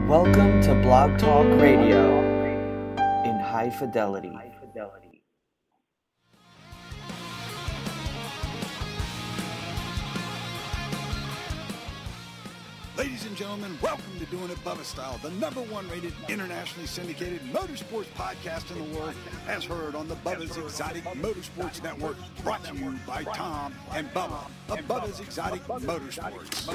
Welcome to Blog Talk Radio in high fidelity. Ladies and gentlemen, welcome to Doing It Bubba Style, the #1 rated, internationally syndicated motorsports podcast in the world, as heard on the Bubba's Exotic Motorsports Network, brought to you by Tom and Bubba of Bubba's Exotic Motorsports.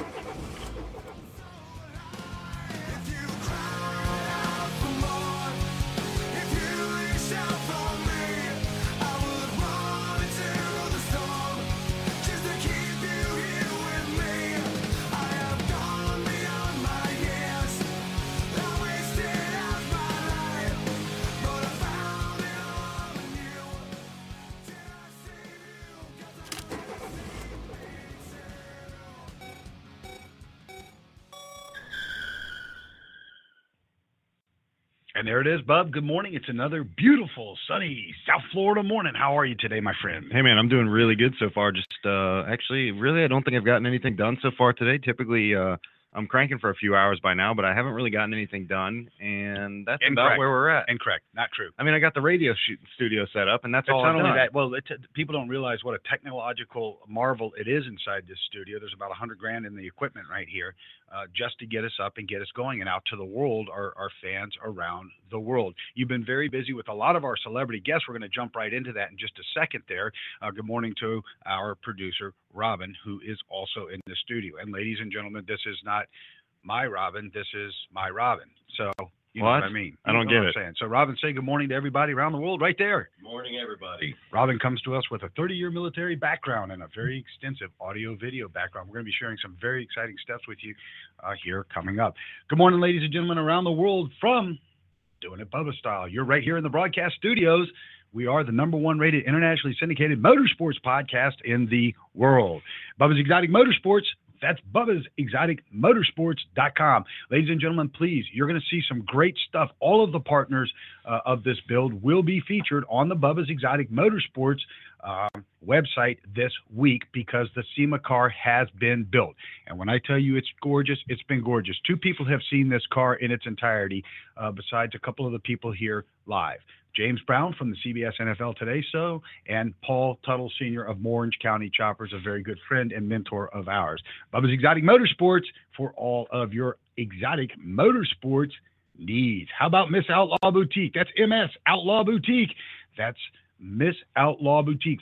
And there it is, Bub. Good morning. It's another beautiful, sunny South Florida morning. How are you today, my friend? Hey, man, I'm doing really good so far. Just actually, really, I don't think I've gotten anything done so far today. Typically, I'm cranking for a few hours by now, but I haven't really gotten anything done, and that's about where we're at. Incorrect. Not true. I mean, I got the radio studio set up, and that's all I've done. Not only that, well, people don't realize what a technological marvel it is inside this studio. There's about $100,000 in the equipment right here, just to get us up and get us going and out to the world, our fans around the world. You've been very busy with a lot of our celebrity guests. We're going to jump right into that in just a second there. Good morning to our producer, Robin, who is also in the studio. And ladies and gentlemen, this is not my Robin, this is my Robin. So you know what I mean. I don't get it. Saying. So Robin, say good morning to everybody around the world right there. Good morning, everybody. Robin comes to us with a 30-year military background and a very extensive audio-video background. We're going to be sharing some very exciting steps with you here coming up. Good morning, ladies and gentlemen around the world from Doing It Bubba Style. You're right here in the broadcast studios. We are the #1 rated, internationally syndicated motorsports podcast in the world. Bubba's Exotic Motorsports. That's Bubba'sExoticMotorsports.com. Ladies and gentlemen, please, you're going to see some great stuff. All of the partners of this build will be featured on the Bubba's Exotic Motorsports website this week because the SEMA car has been built. And when I tell you it's gorgeous, it's been gorgeous. 2 people have seen this car in its entirety, besides a couple of the people here live. James Brown from the CBS NFL Today Show, and Paul Tuttle Sr. of Orange County Choppers, a very good friend and mentor of ours. Bubba's Exotic Motorsports for all of your exotic motorsports needs. How about Miss Outlaw Boutique? That's MS Outlaw Boutique. That's Miss Outlaw Boutique,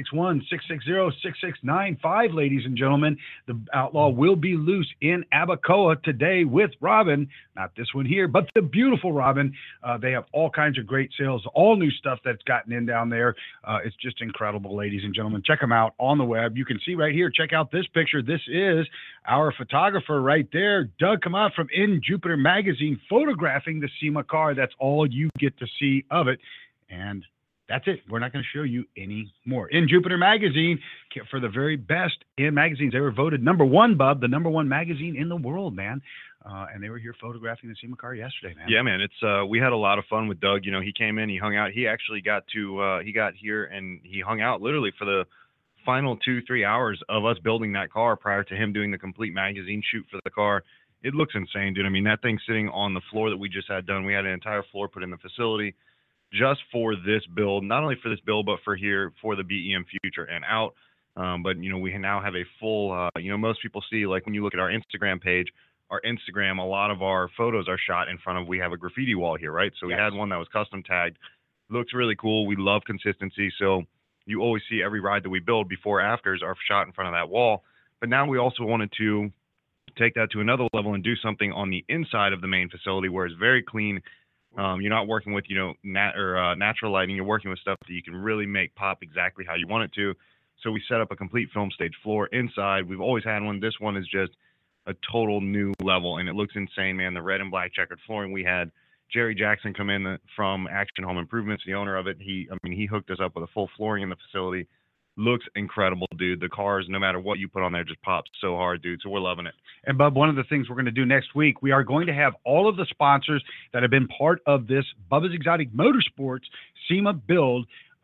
561-660-6695, ladies and gentlemen. The Outlaw will be loose in Abacoa today with Robin. Not this one here, but the beautiful Robin. They have all kinds of great sales, all new stuff that's gotten in down there. It's just incredible, ladies and gentlemen. Check them out on the web. You can see right here. Check out this picture. This is our photographer right there, Doug Kamat from In Jupiter Magazine, photographing the SEMA car. That's all you get to see of it. And that's it. We're not going to show you any more. In Jupiter Magazine, for the very best in magazines, they were voted #1, Bub, the #1 magazine in the world, man. And they were here photographing the SEMA car yesterday, man. Yeah, man. It's we had a lot of fun with Doug. You know, he came in, he hung out. He actually got here and he hung out literally for the final 2-3 hours of us building that car prior to him doing the complete magazine shoot for the car. It looks insane, dude. I mean, that thing's sitting on the floor that we just had done. We had an entire floor put in the facility just for this build, not only for this build, but for the BEM Future and out. But, you know, we now have a full, most people see, like when you look at our Instagram page, a lot of our photos are shot in front of, we have a graffiti wall here, right? So we had one that was custom tagged. Looks really cool. We love consistency. So you always see every ride that we build before afters are shot in front of that wall. But now we also wanted to take that to another level and do something on the inside of the main facility where it's very clean. You're not working with, natural lighting. You're working with stuff that you can really make pop exactly how you want it to. So we set up a complete film stage floor inside. We've always had one. This one is just a total new level, and it looks insane, man. The red and black checkered flooring. We had Jerry Jackson come in from Action Home Improvements, the owner of it. He hooked us up with a full flooring in the facility. Looks incredible, dude. The cars, no matter what you put on there, just pops so hard, dude. So we're loving it. And, Bub, one of the things we're going to do next week, we are going to have all of the sponsors that have been part of this Bubba's Exotic Motorsports SEMA build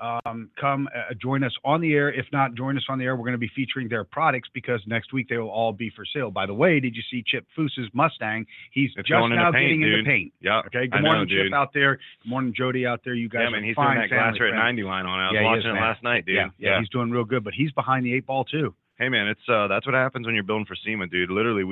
come join us on the air. If not, join us on the air. We're going to be featuring their products because next week they will all be for sale. By the way, did you see Chip Foose's Mustang? He's It's just going now into paint, getting dude. into paint. Yeah. Okay. Good I morning, know, Chip dude. out there. Good morning, Jody out there. You guys Yeah, are man, he's fine doing that Glacier at family 90 line on. I was Yeah, he watching is, it man. last night, dude. Yeah, he's doing real good, but he's behind the 8-ball too. Hey, man, it's that's what happens when you're building for SEMA, dude. Literally,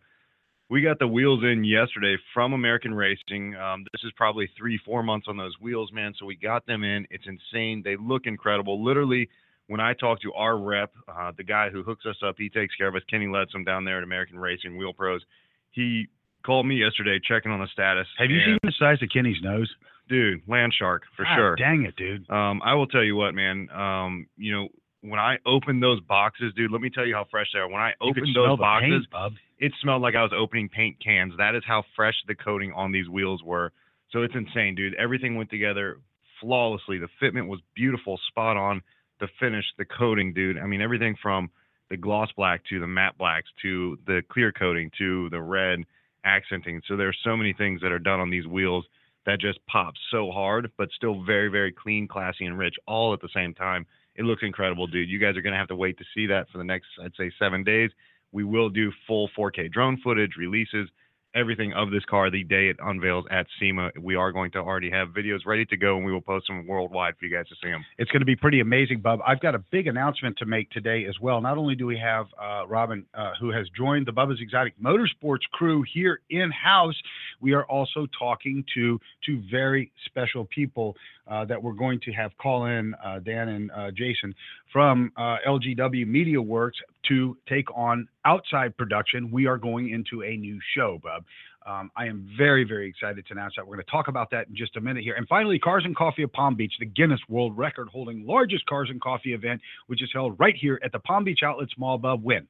we got the wheels in yesterday from American Racing. This is probably 3-4 months on those wheels, man. So we got them in. It's insane. They look incredible. Literally, when I talk to our rep, the guy who hooks us up, he takes care of us, Kenny Ledsome down there at American Racing Wheel Pros. He called me yesterday checking on the status. Have you seen the size of Kenny's nose? Dude, land shark for God, sure. Dang it, dude. I will tell you what, man. When I opened those boxes, dude, let me tell you how fresh they are. When I You could opened smell those the boxes, paint, bub. it smelled like I was opening paint cans. That is how fresh the coating on these wheels were. So it's insane, dude. Everything went together flawlessly. The fitment was beautiful, spot on. The finish, the coating, dude. I mean, everything from the gloss black to the matte blacks to the clear coating to the red accenting. So there's so many things that are done on these wheels that just pop so hard, but still very, very clean, classy, and rich all at the same time. It looks incredible, dude. You guys are going to have to wait to see that for the next, I'd say, 7 days. We will do full 4K drone footage, releases, everything of this car the day it unveils at SEMA. We are going to already have videos ready to go, and we will post them worldwide for you guys to see them. It's going to be pretty amazing, Bub. I've got a big announcement to make today as well. Not only do we have Robin, who has joined the Bubba's Exotic Motorsports crew here in-house, we are also talking to two very special people that we're going to have call in, Dan and Jason, from LGW Media Works to take on outside production. We are going into a new show, Bub. I am very, very excited to announce that. We're going to talk about that in just a minute here. And finally, Cars and Coffee of Palm Beach, the Guinness World Record holding largest cars and coffee event, which is held right here at the Palm Beach Outlets Mall, Bub. When?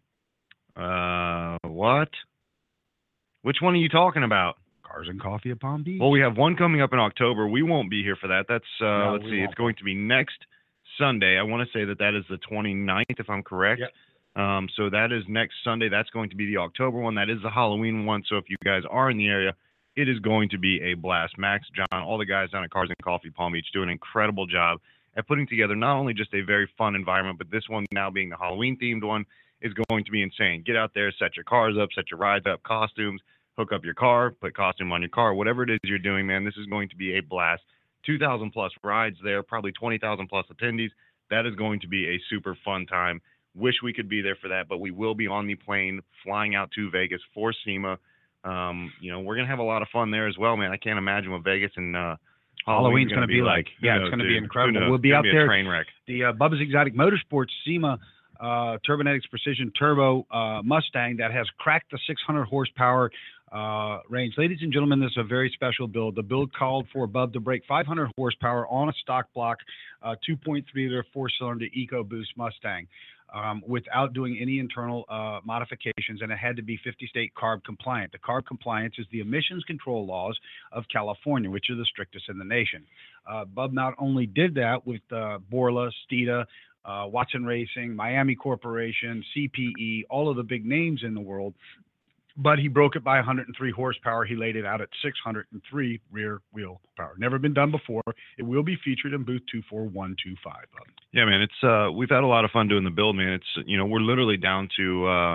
What? Which one are you talking about? Cars and Coffee of Palm Beach. Well, we have one coming up in October. We won't be here for that. That's, No, let's we see, won't. it's going to be next Sunday. I want to say that is the 29th, if I'm correct. Yep. So that is next Sunday. That's going to be the October one. That is the Halloween one. So if you guys are in the area, it is going to be a blast. Max, John, all the guys down at Cars and Coffee Palm Beach do an incredible job at putting together not only just a very fun environment, but this one now being the Halloween-themed one is going to be insane. Get out there, set your cars up, set your rides up, costumes, hook up your car, put costume on your car, whatever it is you're doing, man, this is going to be a blast. 2,000 plus rides there, probably 20,000 plus attendees. That is going to be a super fun time. Wish we could be there for that, but we will be on the plane flying out to Vegas for SEMA. We're going to have a lot of fun there as well, man. I can't imagine what Vegas and Halloween's going to be like. Who Yeah, knows, it's going to dude? be incredible. Who knows? We'll be It's out gonna be there. a train wreck. The Bubba's Exotic Motorsports SEMA Turbonetics Precision Turbo Mustang that has cracked the 600 horsepower range. Ladies and gentlemen, this is a very special build. The build called for Bub to break 500 horsepower on a stock block 2.3-liter four-cylinder EcoBoost Mustang without doing any internal modifications, and it had to be 50-state CARB compliant. The CARB compliance is the emissions control laws of California, which are the strictest in the nation. Bub not only did that with Borla, Steeda, Watson Racing, Miami Corporation, CPE, all of the big names in the world, but he broke it by 103 horsepower. He laid it out at 603 rear wheel power. Never been done before. It will be featured in booth 24125. Yeah, man, it's we've had a lot of fun doing the build, man. It's we're literally down to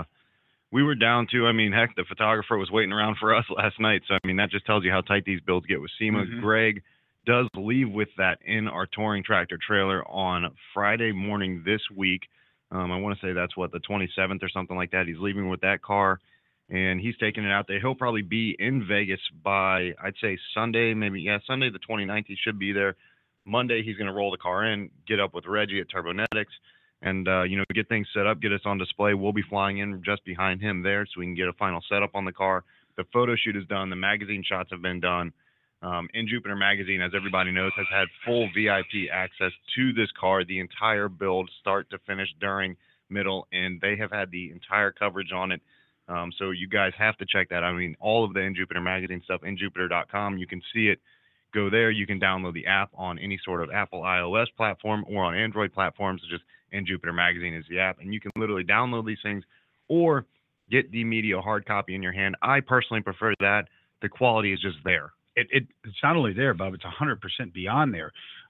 I mean, heck, the photographer was waiting around for us last night. So I mean, that just tells you how tight these builds get with SEMA. Mm-hmm. Greg does leave with that in our touring tractor trailer on Friday morning this week. I want to say that's the 27th or something like that. He's leaving with that car, and he's taking it out there. He'll probably be in Vegas by, I'd say, Sunday, Sunday the 29th. He should be there. Monday, he's going to roll the car in, get up with Reggie at Turbonetics, and, get things set up, get us on display. We'll be flying in just behind him there so we can get a final setup on the car. The photo shoot is done. The magazine shots have been done. In Jupiter Magazine, as everybody knows, has had full VIP access to this car, the entire build, start to finish, during, middle, and they have had the entire coverage on it. So you guys have to check that. I mean, all of the In Jupiter Magazine stuff, injupiter.com, you can see it. Go there. You can download the app on any sort of Apple iOS platform or on Android platforms. Just In Jupiter Magazine is the app, and you can literally download these things or get the media hard copy in your hand. I personally prefer that. The quality is just there. It's not only there, Bob, it's 100% beyond there.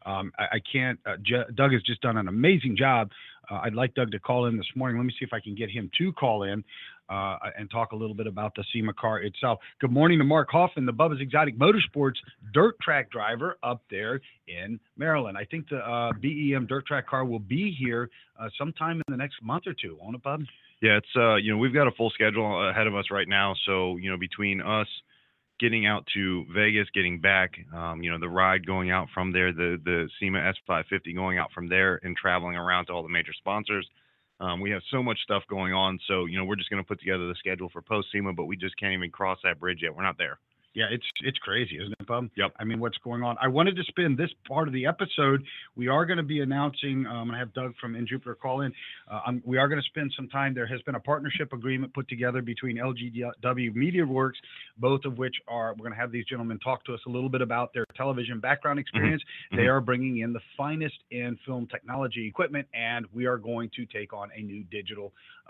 I can't. Doug has just done an amazing job. I'd like Doug to call in this morning. Let me see if I can get him to call in and talk a little bit about the SEMA car itself. Good morning to Mark Hoffman, the Bubba's Exotic Motorsports dirt track driver up there in Maryland. I think the BEM dirt track car will be here sometime in the next month or two, won't it, Bub? Yeah, it's we've got a full schedule ahead of us right now. So between us getting out to Vegas, getting back, the ride going out from there, the SEMA S550 going out from there, and traveling around to all the major sponsors. We have so much stuff going on. So we're just going to put together the schedule for post SEMA, but we just can't even cross that bridge yet. We're not there. Yeah, it's crazy, isn't it, Bub? Yep. I mean, what's going on? I wanted to spend this part of the episode. We are going to be announcing, I'm going to have Doug from In Jupiter call in. We are going to spend some time. There has been a partnership agreement put together between LGW MediaWorks, both of which we're going to have these gentlemen talk to us a little bit about their television background experience. Mm-hmm. They are bringing in the finest in film technology equipment, and we are going to take on a new digital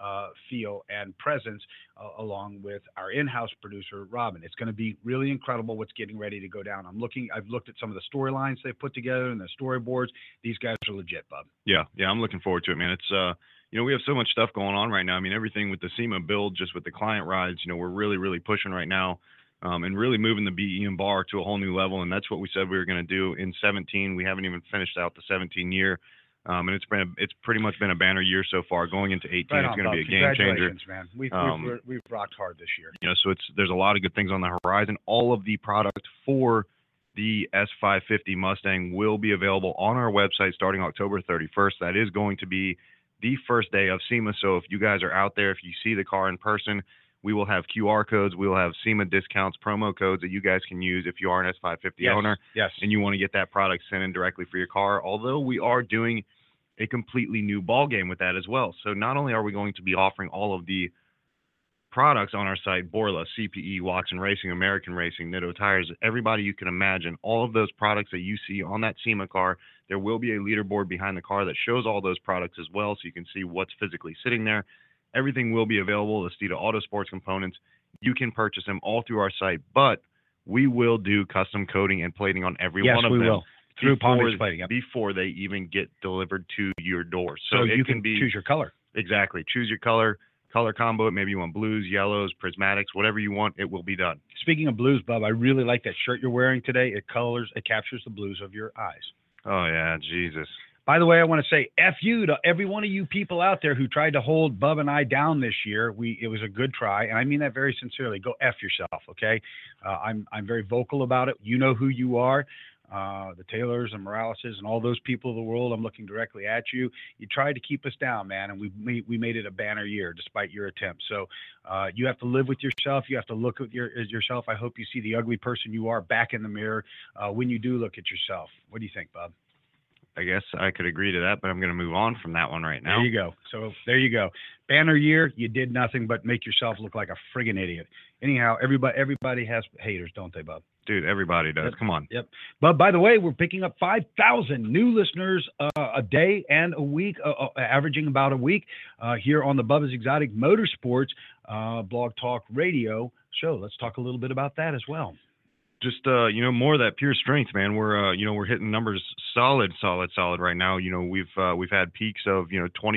feel and presence along with our in-house producer, Robin. It's going to be really incredible what's getting ready to go down. I've looked at some of the storylines they've put together and the storyboards. These guys are legit, Bub. Yeah, I'm looking forward to it, man. It's we have so much stuff going on right now. I mean, everything with the SEMA build, just with the client rides, we're really, really pushing right now, and really moving the BEM bar to a whole new level. And that's what we said we were going to do in 17. We haven't even finished out the 17 year. And it's pretty much been a banner year so far. Going into 18, right it's going to be a game changer. Man. We've rocked hard this year. So there's a lot of good things on the horizon. All of the product for the S550 Mustang will be available on our website starting October 31st. That is going to be the first day of SEMA. So if you guys are out there, if you see the car in person, we will have QR codes. We will have SEMA discounts, promo codes that you guys can use if you are an S550 owner. Yes. And you want to get that product sent in directly for your car. Although we are doing a completely new ball game with that as well. So not only are we going to be offering all of the products on our site, Borla, CPE, Watson Racing, American Racing, Nitto Tires, everybody you can imagine, all of those products that you see on that SEMA car, there will be a leaderboard behind the car that shows all those products as well, so you can see what's physically sitting there. Everything will be available, the Steeda Autosports components. You can purchase them all through our site, but we will do custom coating and plating on every one of them. Yes, we will. Through Palm Beach Plating. Yep. Before they even get delivered to your door. So you can choose your color. Exactly. Choose your color combo. Maybe you want blues, yellows, prismatics, whatever you want, it will be done. Speaking of blues, Bub, I really like that shirt you're wearing today. It captures the blues of your eyes. Oh, yeah, Jesus. By the way, I want to say F you to every one of you people out there who tried to hold Bub and I down this year. It was a good try, and I mean that very sincerely. Go F yourself, okay? I'm very vocal about it. You know who you are. The Taylors and Moraleses and all those people of the world, I'm looking directly at you. You tried to keep us down, man, and we made it a banner year despite your attempts. So you have to live with yourself. You have to look at yourself. I hope you see the ugly person you are back in the mirror when you do look at yourself. What do you think, Bob? I guess I could agree to that, but I'm going to move on from that one right now. There you go. So there you go. Banner year, you did nothing but make yourself look like a friggin' idiot. Anyhow, everybody has haters, don't they, Bob? Dude, everybody does. Yep. Come on. Yep. But by the way, we're picking up 5,000 new listeners a day and a week, averaging about a week here on the Bubba's Exotic Motorsports Blog Talk Radio show. Let's talk a little bit about that as well. Just more of that pure strength, man. We're hitting numbers solid right now. We've had peaks of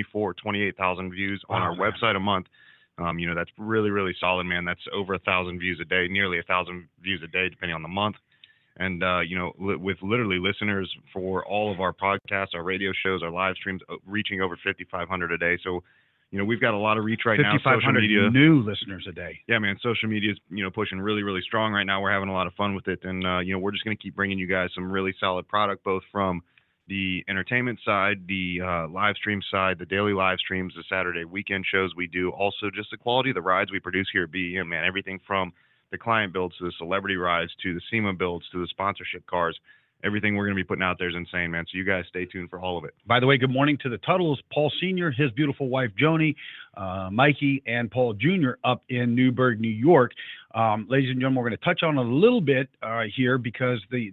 28,000 views on our website a month. That's really, really solid, man. That's over 1,000 views a day, nearly 1,000 views a day, depending on the month. And with literally listeners for all of our podcasts, our radio shows, our live streams, reaching over 5,500 a day. So we've got a lot of reach right now. 5,500 new listeners a day. Yeah, man. Social media is, pushing really, really strong right now. We're having a lot of fun with it. And, we're just going to keep bringing you guys some really solid product, both from the entertainment side, the live stream side, the daily live streams, the Saturday weekend shows we do. Also, just the quality of the rides we produce here at BEM, man. Everything from the client builds to the celebrity rides to the SEMA builds to the sponsorship cars. Everything we're going to be putting out there is insane, man. So you guys stay tuned for all of it. By the way, good morning to the Tuttles, Paul Sr., his beautiful wife, Joni, Mikey, and Paul Jr. up in Newburgh, New York. Ladies and gentlemen, we're going to touch on a little bit here because they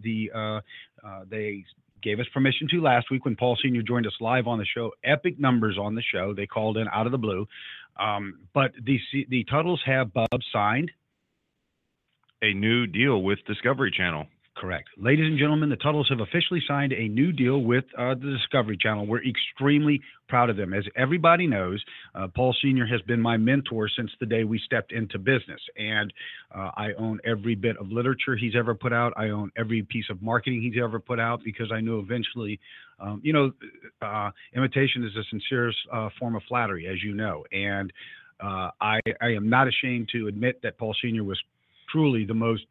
gave us permission to last week when Paul Sr. joined us live on the show. Epic numbers on the show. They called in out of the blue. But the Tuttles have Bub signed a new deal with Discovery Channel. Correct. Ladies and gentlemen, the Tuttles have officially signed a new deal with the Discovery Channel. We're extremely proud of them. As everybody knows, Paul Sr. has been my mentor since the day we stepped into business. And I own every bit of literature he's ever put out. I own every piece of marketing he's ever put out because I knew eventually, imitation is the sincerest form of flattery, as you know. And I am not ashamed to admit that Paul Sr. was truly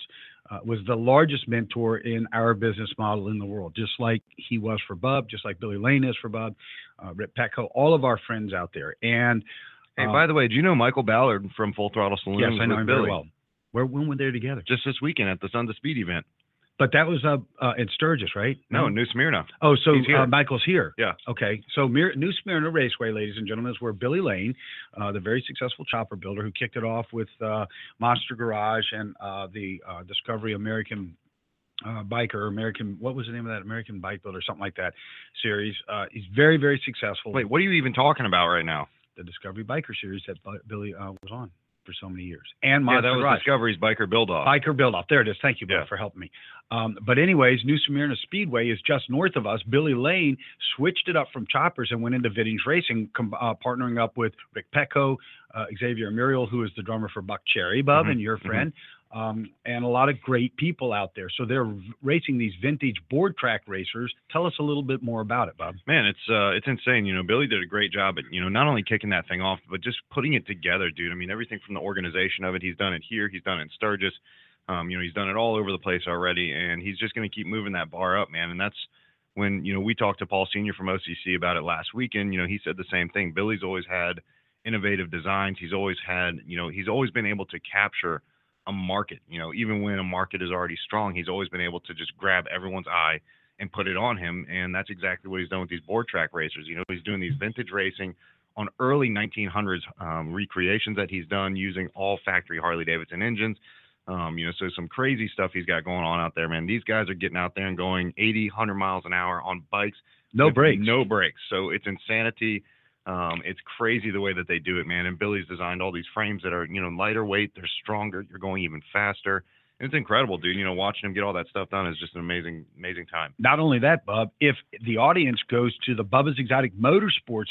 was the largest mentor in our business model in the world, just like he was for Bub, just like Billy Lane is for Bub, Rick Petco, all of our friends out there. And hey, by the way, do you know Michael Ballard from Full Throttle Saloon? Yes, I know him Billy? very well. When were they together? Just this weekend at the Sons of Speed event. But that was in Sturgis, right? No, New Smyrna. Oh, so He's here. Michael's here. Yeah. Okay. So New Smyrna Raceway, ladies and gentlemen, is where Billy Lane, the very successful chopper builder who kicked it off with Monster Garage and the Discovery American Biker, what was the name of that? American Bike Builder, something like that series. He's very, very successful. Wait, what are you even talking about right now? The Discovery Biker series that Billy was on for so many years. And Monster that was Garage. Discovery's Biker Build-Off. Biker Build-Off. There it is. Thank you, Bill, for helping me. But anyways, New Smyrna Speedway is just north of us. Billy Lane switched it up from choppers and went into Vittings Racing, partnering up with Rick Petco, Xavier Muriel, who is the drummer for Buck Cherry, Bub, and your friend, and a lot of great people out there. So they're racing these vintage board track racers. Tell us a little bit more about it, Bob. Man, it's insane. Billy did a great job at, not only kicking that thing off, but just putting it together, dude. I mean, everything from the organization of it. He's done it here. He's done it in Sturgis. He's done it all over the place already, and he's just going to keep moving that bar up, man. And that's when, we talked to Paul Sr. from OCC about it last weekend. He said the same thing. Billy's always had innovative designs. He's always had, he's always been able to capture a market, even when a market is already strong, he's always been able to just grab everyone's eye and put it on him. And that's exactly what he's done with these board track racers. He's doing these vintage racing on early 1900s recreations that he's done using all factory Harley-Davidson engines. So some crazy stuff he's got going on out there, man. These guys are getting out there and going 80, 100 miles an hour on bikes. No brakes. No brakes. So it's insanity. It's crazy the way that they do it, man. And Billy's designed all these frames that are, lighter weight. They're stronger. You're going even faster. And it's incredible, dude. Watching him get all that stuff done is just an amazing, amazing time. Not only that, Bub, if the audience goes to the Bubba's Exotic Motorsports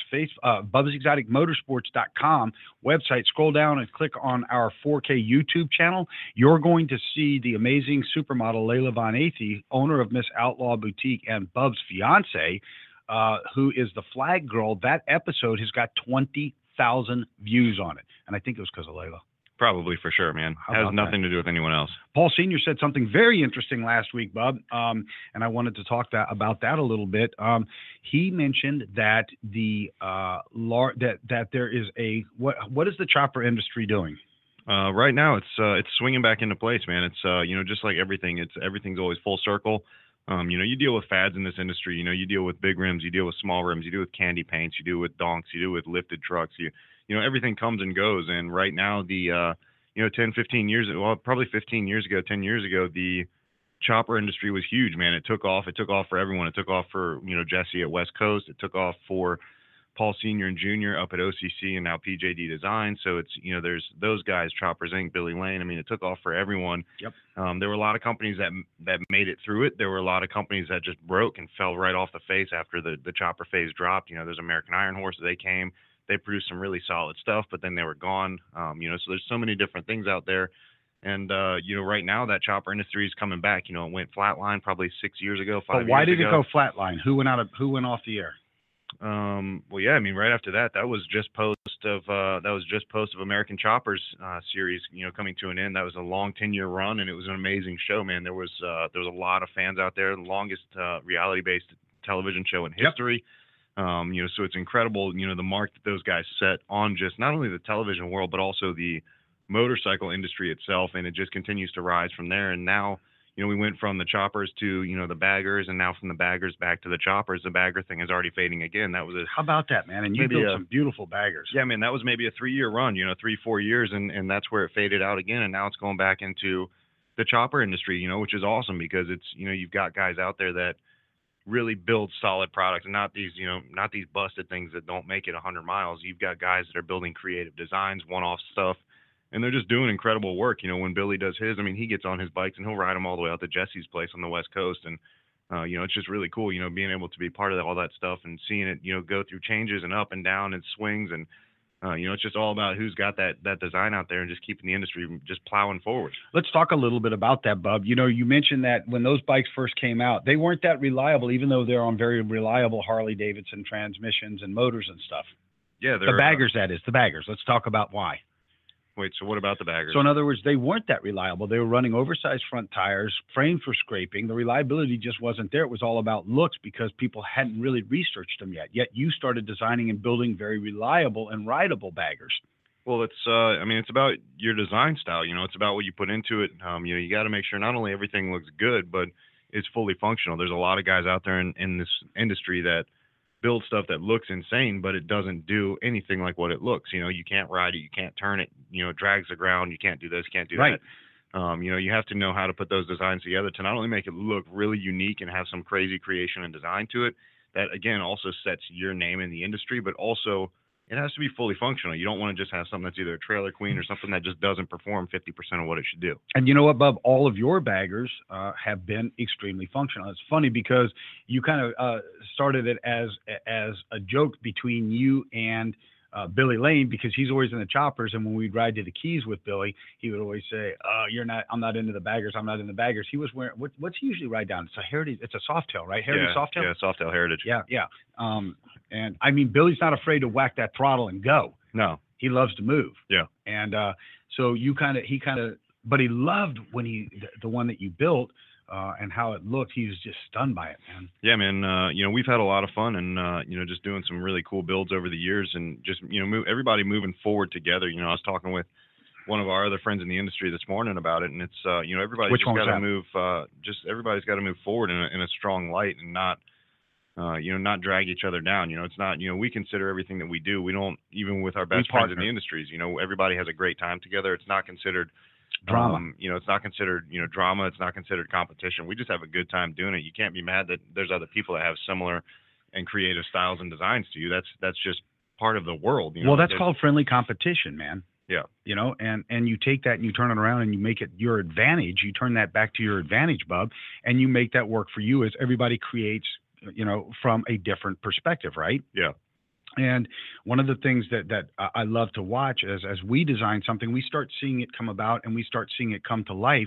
Bubba'sExoticMotorsports.com website, scroll down and click on our 4K YouTube channel, you're going to see the amazing supermodel Layla Von Athey, owner of Miss Outlaw Boutique and Bub's fiance, who is the flag girl. That episode has got 20,000 views on it. And I think it was because of Layla. Probably, for sure, man. Has nothing to do with anyone else. Paul Sr. said something very interesting last week, Bub, and I wanted to talk about that a little bit. He mentioned that that there is what is the chopper industry doing? Right now, it's swinging back into place, man. It's just like everything. Everything's always full circle. You deal with fads in this industry. You deal with big rims, you deal with small rims, you deal with candy paints, you deal with donks, you deal with lifted trucks. Everything comes and goes. And right now, the 10 years ago, 10 years ago, the chopper industry was huge, man. It took off for everyone. It took off for Jesse at West Coast. It took off for Paul Sr. and Jr. up at OCC and now PJD Design. So it's, there's those guys, Choppers Inc., Billy Lane. I mean, it took off for everyone. Yep. There were a lot of companies that made it through it. There were a lot of companies that just broke and fell right off the face after the chopper phase dropped. There's American Iron Horse. They came, they produced some really solid stuff, but then they were gone. So there's so many different things out there. And, right now that chopper industry is coming back. It went flatline probably 6 years ago, 5 years ago. But why did it go flatline? Who went off the air? Well, yeah, I mean, right after that was just post of American Choppers series, coming to an end. That was a long 10-year run, and it was an amazing show, man. There was a lot of fans out there, the longest reality-based television show in history. Yep. So it's incredible, the mark that those guys set on just not only the television world, but also the motorcycle industry itself, and it just continues to rise from there. And now, we went from the choppers to, the baggers, and now from the baggers back to the choppers. The bagger thing is already fading again. That was How about that, man? And you built some beautiful baggers. Yeah, man, that was maybe a 3-year run, 3-4 years, and that's where it faded out again. And now it's going back into the chopper industry, which is awesome because it's, you've got guys out there that really build solid products and not these busted things that don't make it 100 miles. You've got guys that are building creative designs, one-off stuff and they're just doing incredible work. You know, when Billy does his, I mean, he gets on his bikes and he'll ride them all the way out to Jesse's place on the West Coast. And, you know, it's just really cool, you know, being able to be part of all that stuff and seeing it, you know, go through changes and up and down and swings. And, you know, it's just all about who's got that design out there and just keeping the industry just plowing forward. Let's talk a little bit about that, Bub. You know, you mentioned that when those bikes first came out, they weren't that reliable, even though they're on very reliable Harley-Davidson transmissions and motors and stuff. Yeah, the baggers, that is, the baggers. Let's talk about why. Wait, so what about the baggers? So in other words, they weren't that reliable. They were running oversized front tires, framed for scraping. The reliability just wasn't there. It was all about looks because people hadn't really researched them yet. Yet you started designing and building very reliable and rideable baggers. Well, it's I mean, it's about your design style. You know, it's about what you put into it. You know, you got to make sure not only everything looks good, but it's fully functional. There's a lot of guys out there in this industry that build stuff that looks insane, but it doesn't do anything like what it looks. You know, you can't ride it, you can't turn it, you know, it drags the ground, you can't do this, can't do right. that. You know, you have to know how to put those designs together to not only make it look really unique and have some crazy creation and design to it, that again also sets your name in the industry, but also it has to be fully functional. You don't want to just have something that's either a trailer queen or something that just doesn't perform 50% of what it should do. And you know what, Bub? All of your baggers have been extremely functional. It's funny because you kind of started it as a joke between you and Billy Lane, because he's always in the choppers. And when we'd ride to the Keys with Billy, he would always say, I'm not into the baggers. I'm not in the baggers. He was wearing, what's he usually ride down? It's a Heritage. It's a Softail, right? Heritage Softail? Yeah, Softail Heritage. Yeah. And I mean, Billy's not afraid to whack that throttle and go. No. He loves to move. Yeah. And so but he loved when the one that you built and how it looked. He was just stunned by it, man. Yeah, man. You know, we've had a lot of fun and, you know, just doing some really cool builds over the years and just, you know, everybody moving forward together. You know, I was talking with one of our other friends in the industry this morning about it, and it's, you know, everybody's got to move, everybody's got to move forward in a strong light and not, you know, not drag each other down. You know, it's not, you know, we consider everything that we do. We don't, even with our best friends in the industries, you know, everybody has a great time together. It's not considered drama. You know, it's not considered, you know, drama. It's not considered competition. We just have a good time doing it. You can't be mad that there's other people that have similar and creative styles and designs to you. That's just part of the world. You know? Well, that's called friendly competition, man. Yeah. You know, and you take that and you turn it around and you make it your advantage. You turn that back to your advantage, Bub, and you make that work for you as everybody creates, you know, from a different perspective, right? Yeah. And one of the things that I love to watch as we design something, we start seeing it come about and we start seeing it come to life.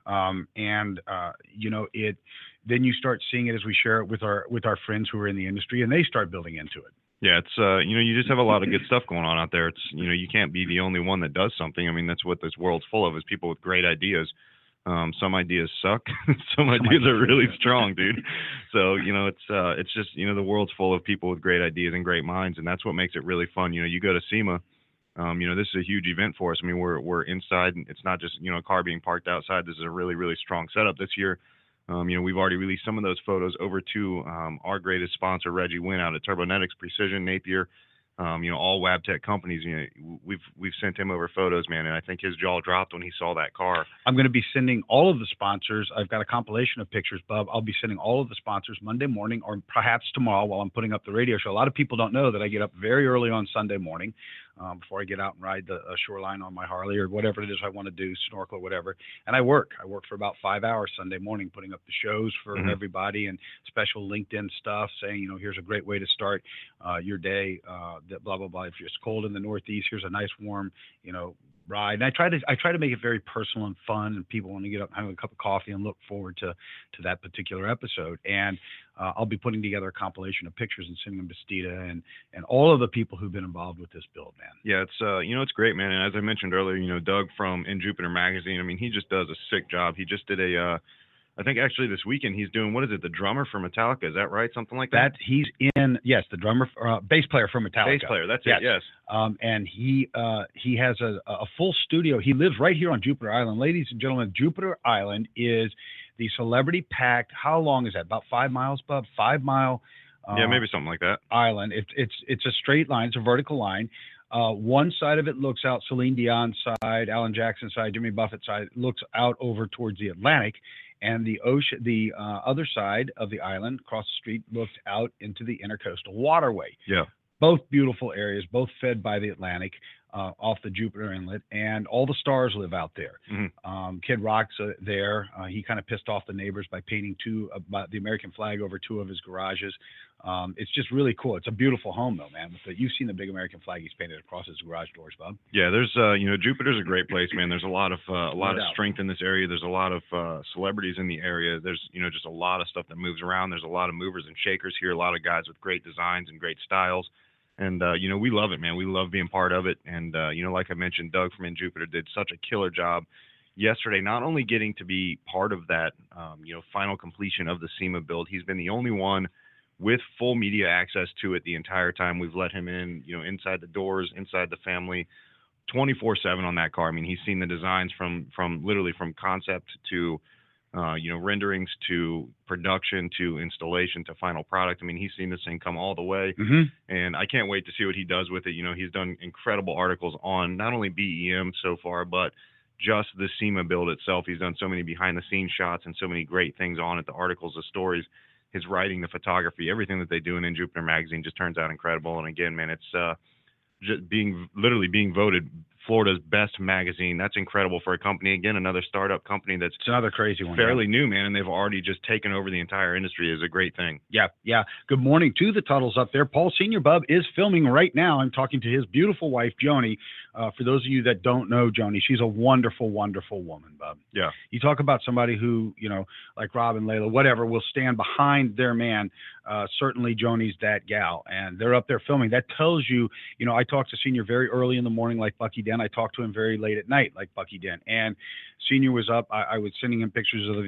You know, then you start seeing it as we share it with our friends who are in the industry, and they start building into it. Yeah, it's you know, you just have a lot of good stuff going on out there. It's, you know, you can't be the only one that does something. I mean, that's what this world's full of, is people with great ideas. Some ideas suck. Some ideas are really strong, dude. So, you know, it's just, you know, the world's full of people with great ideas and great minds, and that's what makes it really fun. You know, you go to SEMA, you know, this is a huge event for us. I mean, we're inside, and it's not just, you know, a car being parked outside. This is a really, really strong setup this year. You know, we've already released some of those photos over to our greatest sponsor, Reggie Wynn, out at Turbonetics, Precision, Napier. You know, all Wabtec companies. You know, we've sent him over photos, man, and I think his jaw dropped when he saw that car. I'm going to be sending all of the sponsors. I've got a compilation of pictures, Bub. I'll be sending all of the sponsors Monday morning, or perhaps tomorrow while I'm putting up the radio show. A lot of people don't know that I get up very early on Sunday morning before I get out and ride the shoreline on my Harley or whatever it is I want to do, snorkel or whatever. And I work for about 5 hours Sunday morning, putting up the shows for everybody and special LinkedIn stuff saying, you know, here's a great way to start your day, that blah, blah, blah. If it's cold in the Northeast, here's a nice warm, you know, ride. And I try to make it very personal and fun, and people want to get up and have a cup of coffee and look forward to that particular episode. And I'll be putting together a compilation of pictures and sending them to Steeda and all of the people who've been involved with this build, man. Yeah, it's you know, it's great, man. And as I mentioned earlier, you know, Doug from In Jupiter Magazine, I mean, he just does a sick job. He just did I think actually this weekend he's doing, what is it, the drummer for Metallica? Is that right? Something like that? He's in, yes, the drummer, bass player for Metallica. Bass player, that's it, yes. And he has a full studio. He lives right here on Jupiter Island. Ladies and gentlemen, Jupiter Island is the celebrity-packed, how long is that, about 5 miles, Bub? 5 mile yeah, maybe something like that. Island. It's a straight line. It's a vertical line. One side of it looks out, Celine Dion's side, Alan Jackson's side, Jimmy Buffett's side, looks out over towards the Atlantic. And the ocean, the other side of the island, across the street, looks out into the Intercoastal Waterway. Yeah. Both beautiful areas, both fed by the Atlantic. off the Jupiter Inlet, and all the stars live out there. Kid Rock's there. He kind of pissed off the neighbors by painting the American flag over 2 of his garages. It's just really cool. It's a beautiful home, though, man. You've seen the big American flag he's painted across his garage doors, Bob. Yeah, there's Jupiter's a great place, man. There's a lot of strength in this area. There's a lot of celebrities in the area. There's just a lot of stuff that moves around. There's a lot of movers and shakers here. A lot of guys with great designs and great styles. And we love it, man. We love being part of it. And like I mentioned, Doug from In Jupiter did such a killer job yesterday, not only getting to be part of that final completion of the SEMA build. He's been the only one with full media access to it the entire time. We've let him in, inside the doors, inside the family, 24/7 on that car. I mean, he's seen the designs from literally from concept to renderings to production to installation to final product. I mean, he's seen this thing come all the way, and I can't wait to see what he does with it. He's done incredible articles on not only BEM so far, but just the SEMA build itself. He's done so many behind-the-scenes shots and so many great things on it, the articles, the stories, his writing, the photography, everything that they do in Jupiter Magazine just turns out incredible. And again, man, it's just being voted Florida's best magazine. That's incredible for a company. Again, another startup company that's another crazy one, fairly new, man, and they've already just taken over the entire industry is a great thing. Yeah. Good morning to the Tuttles up there. Paul Senior Bub is filming right now. I'm talking to his beautiful wife, Joni. For those of you that don't know Joni, she's a wonderful, wonderful woman, Bub. Yeah. You talk about somebody who, like Rob and Layla, whatever, will stand behind their man. Certainly Joni's that gal, and they're up there filming. That tells you, I talked to Senior very early in the morning, like Bucky Dent. I talked to him very late at night, like Bucky Dent. And Senior was up. I was sending him pictures of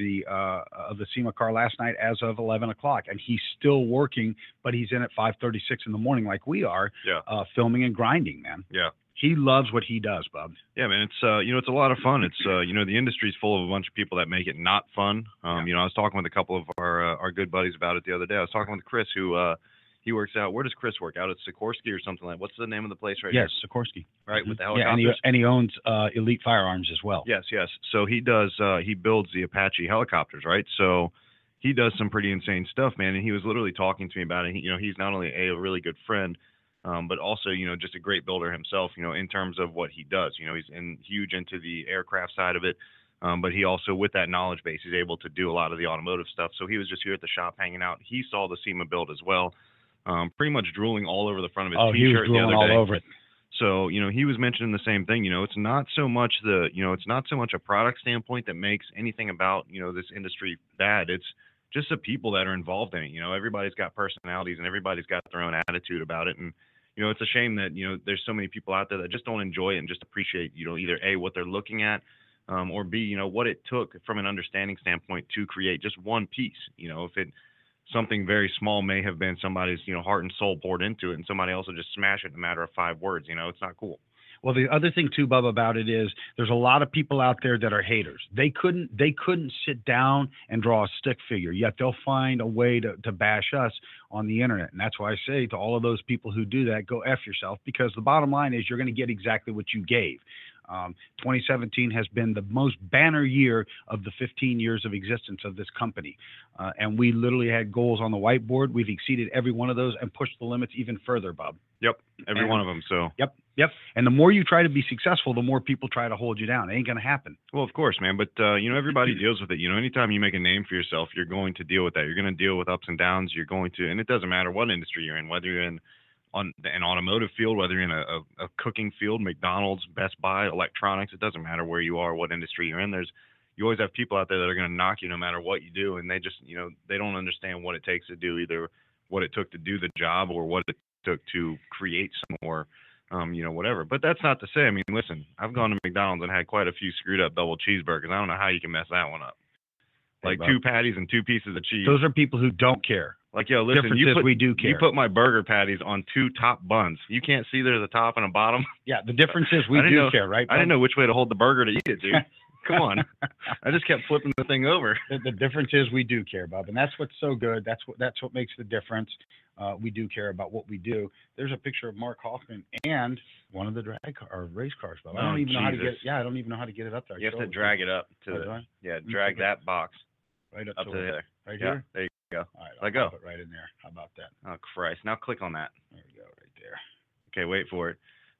the SEMA car last night as of 11 o'clock, and he's still working, but he's in at 5:36 in the morning, like we are, filming and grinding, man. Yeah. He loves what he does, Bub. Yeah, man. It's it's a lot of fun. It's the industry's full of a bunch of people that make it not fun. I was talking with a couple of our good buddies about it the other day. I was talking with Chris, who he works out. Where does Chris work? Out at Sikorsky or something like that? What's the name of the place right here? Yes, Sikorsky. Right, with the helicopters. Yeah, and he owns Elite Firearms as well. Yes. So he does. He builds the Apache helicopters, right? So he does some pretty insane stuff, man. And he was literally talking to me about it. He's not only a really good friend, but also, just a great builder himself, in terms of what he does. He's huge into the aircraft side of it, but he also, with that knowledge base, he's able to do a lot of the automotive stuff. So he was just here at the shop hanging out. He saw the SEMA build as well, pretty much drooling all over the front of his T-shirt the other day. All over it. So, he was mentioning the same thing. It's not so much a product standpoint that makes anything about, this industry bad. It's just the people that are involved in it. Everybody's got personalities and everybody's got their own attitude about it. And, it's a shame that, there's so many people out there that just don't enjoy it and just appreciate, either A, what they're looking at, or B, what it took from an understanding standpoint to create just one piece. If something very small may have been somebody's, heart and soul poured into it, and somebody else will just smash it in a matter of 5 words. It's not cool. Well, the other thing too, Bub, about it is there's a lot of people out there that are haters. They couldn't sit down and draw a stick figure, yet they'll find a way to bash us on the internet. And that's why I say to all of those people who do that, go F yourself, because the bottom line is you're going to get exactly what you gave. 2017 has been the most banner year of the 15 years of existence of this company. And we literally had goals on the whiteboard. We've exceeded every one of those and pushed the limits even further, Bob. Yep, every one of them. So. Yep. And the more you try to be successful, the more people try to hold you down. It ain't going to happen. Well, of course, man. But, everybody deals with it. Anytime you make a name for yourself, you're going to deal with that. You're going to deal with ups and downs. You're going to, and it doesn't matter what industry you're in, whether you're in an automotive field, whether you're in a cooking field, McDonald's, Best Buy, electronics, it doesn't matter where you are, what industry you're in. You always have people out there that are going to knock you no matter what you do. And they just, they don't understand what it takes to do, either what it took to do the job or what it took to create some more, whatever. But that's not to say, listen, I've gone to McDonald's and had quite a few screwed up double cheeseburgers. I don't know how you can mess that one up. Like 2 patties and 2 pieces of cheese. Those are people who don't care. Like, yo, listen, we do care. You put my burger patties on 2 top buns. You can't see there's a top and a bottom. Yeah, the difference is we do care, right? I didn't know which way to hold the burger to eat it, dude. Come on. I just kept flipping the thing over. The difference is we do care, Bob, and that's what's so good. That's what makes the difference. We do care about what we do. There's a picture of Mark Hoffman and one of the race cars, Bob. I don't even know how to get. Yeah, I don't even know how to get it up there. You have to drag it up to drag that box right up to there. Right here. There you go. All right, let go. Put it right in there. How about that? Oh Christ! Now click on that. There we go, right there. Okay, wait for it.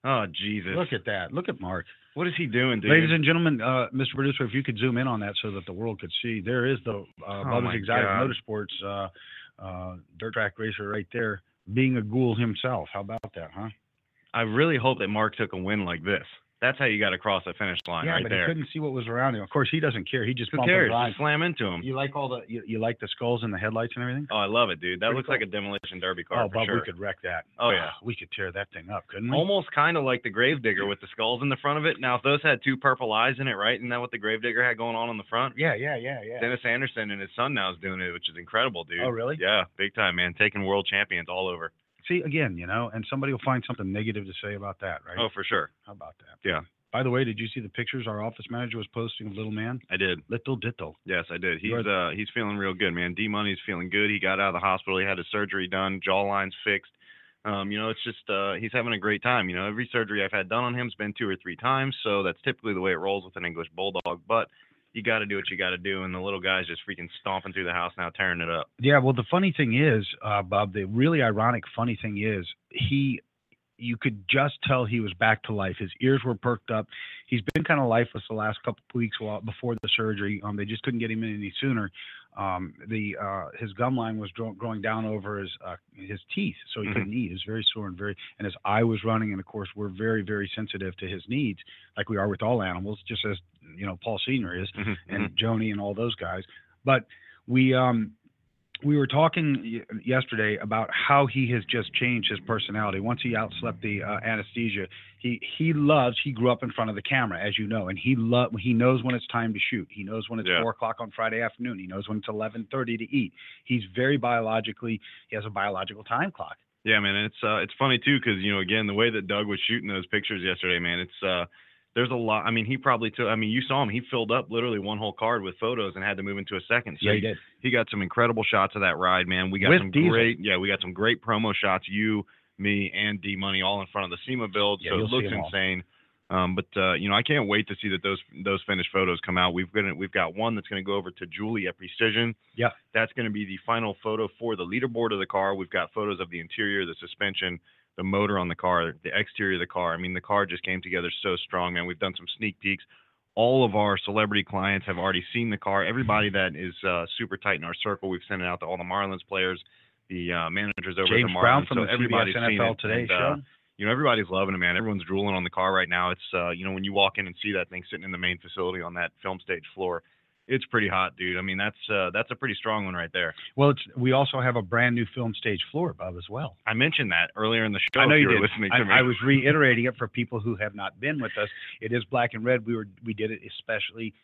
Oh, Jesus. Look at that. Look at Mark. What is he doing, dude? Ladies and gentlemen, Mr. Producer, if you could zoom in on that so that the world could see, there is the Bubba's Exotic God. Motorsports dirt track racer right there, being a ghoul himself. How about that, huh? I really hope that Mark took a win like this. That's how you got to cross the finish line Yeah, right but there. he couldn't see what was around him. Of course, he doesn't care. He just Who bumped cares? and grind. Just slam into him. You like all the you like the skulls and the headlights and everything? Oh, I love it, dude. That Pretty looks cool. like a demolition derby car Oh, for Bob, sure. we could wreck that. Oh, yeah. We could tear that thing up, couldn't we? Almost kind of like the Gravedigger with the skulls in the front of it. Now, if those had two purple eyes in it, right? Isn't that what the Gravedigger had going on the front? Yeah. Dennis Anderson and his son now is doing it, which is incredible, dude. Oh, really? Yeah, big time, man. Taking world champions all over. See, again, and somebody will find something negative to say about that, right? Oh, for sure. How about that? Yeah, By the way, did you see the pictures our office manager was posting of little man? I did. Little Ditto. Yes, I did. He's feeling real good, man. D-Money's feeling good. He got out of the hospital. He had his surgery done. Jawline's fixed. It's just he's having a great time. Every surgery I've had done on him has been 2 or 3 times, so that's typically the way it rolls with an English bulldog. But you got to do what you got to do, and the little guy's just freaking stomping through the house now, tearing it up. Yeah, well, the funny thing is, Bob, the really ironic funny thing is you could just tell he was back to life. His ears were perked up. He's been kind of lifeless the last couple of weeks before the surgery. They just couldn't get him in any sooner. His gum line was growing down over his teeth, so he couldn't eat. It was very sore and his eye was running. And of course, we're very, very sensitive to his needs, like we are with all animals, just as Paul Senior is, and Joni and all those guys. But we were talking yesterday about how he has just changed his personality. Once he outslept the anesthesia, he grew up in front of the camera, as you know, and he knows when it's time to shoot. He knows when it's 4 o'clock on Friday afternoon. He knows when it's 11:30 to eat. He's very he has a biological time clock. Yeah, man. And it's funny too, because again, the way that Doug was shooting those pictures yesterday, man, it's there's a lot. I mean, he probably took. I mean, you saw him. He filled up literally one whole card with photos and had to move into a second. So yeah, he did. He got some incredible shots of that ride, man. We got With some Diesel. we got some great promo shots. You, me, and D Money all in front of the SEMA build. Yeah, so it you'll see looks them all. insane. I can't wait to see that those finished photos come out. We've got one that's going to go over to Julie at Precision. Yeah, that's going to be the final photo for the leaderboard of the car. We've got photos of the interior, the suspension, the motor on the car, the exterior of the car. I mean, the car just came together so strong, man. We've done some sneak peeks. All of our celebrity clients have already seen the car. Everybody that is super tight in our circle, we've sent it out to all the Marlins players, the managers over James at the Marlins. Brown from the everybody's CBS seen NFL it. Today And, show. Everybody's loving it, man. Everyone's drooling on the car right now. It's, when you walk in and see that thing sitting in the main facility on that film stage floor, it's pretty hot, dude. I mean, that's a pretty strong one right there. Well, we also have a brand new film stage floor, Bob, as well. I mentioned that earlier in the show. I know if you were did. listening to me. I was reiterating it for people who have not been with us. It is black and red. We did it especially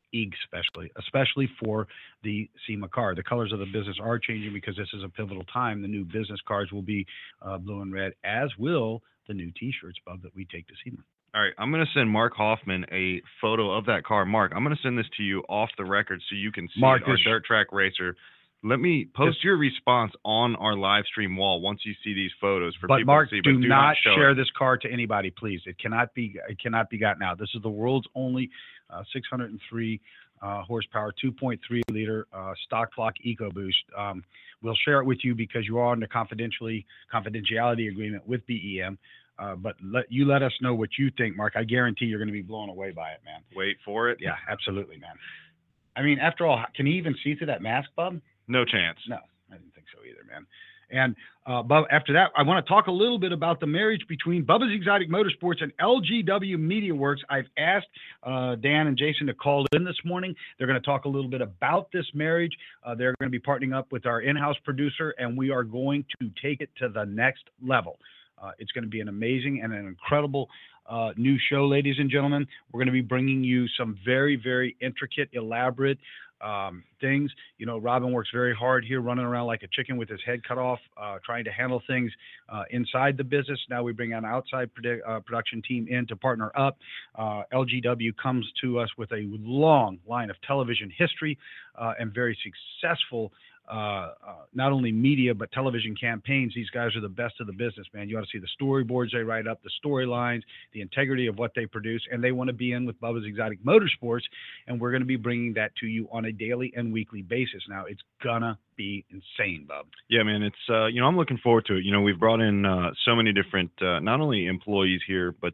for the SEMA car. The colors of the business are changing because this is a pivotal time. The new business cars will be blue and red, as will the new T-shirts, Bob, that we take to SEMA. All right, I'm going to send Mark Hoffman a photo of that car. Mark, I'm going to send this to you off the record so you can see our dirt track racer. Let me post your response on our live stream wall once you see these photos for people Mark, to see. But do not share it. this car to anybody, please. It cannot be gotten out. This is the world's only 603 horsepower, 2.3 liter stock block EcoBoost. We'll share it with you because you are under confidentiality agreement with BEM. But let us know what you think, Mark. I guarantee you're going to be blown away by it, man. Wait for it. Yeah, absolutely, man. I mean, after all, can he even see through that mask, Bub? No chance. No, I didn't think so either, man. And Bub, after that, I want to talk a little bit about the marriage between Bubba's Exotic Motorsports and LGW MediaWorks. I've asked Dan and Jason to call in this morning. They're going to talk a little bit about this marriage. They're going to be partnering up with our in-house producer, and we are going to take it to the next level. It's going to be an amazing and an incredible new show, ladies and gentlemen. We're going to be bringing you some very, very intricate, elaborate things. Robin works very hard here, running around like a chicken with his head cut off, trying to handle things inside the business. Now we bring an outside production team in to partner up. LGW comes to us with a long line of television history and very successful not only media but television campaigns. These guys are the best of the business, man. You ought to see the storyboards they write up, the storylines, the integrity of what they produce, and they want to be in with Bubba's Exotic Motorsports, and we're going to be bringing that to you on a daily and weekly basis. Now, it's gonna be insane, Bub. Yeah, man, it's I'm looking forward to it. We've brought in so many different not only employees here, but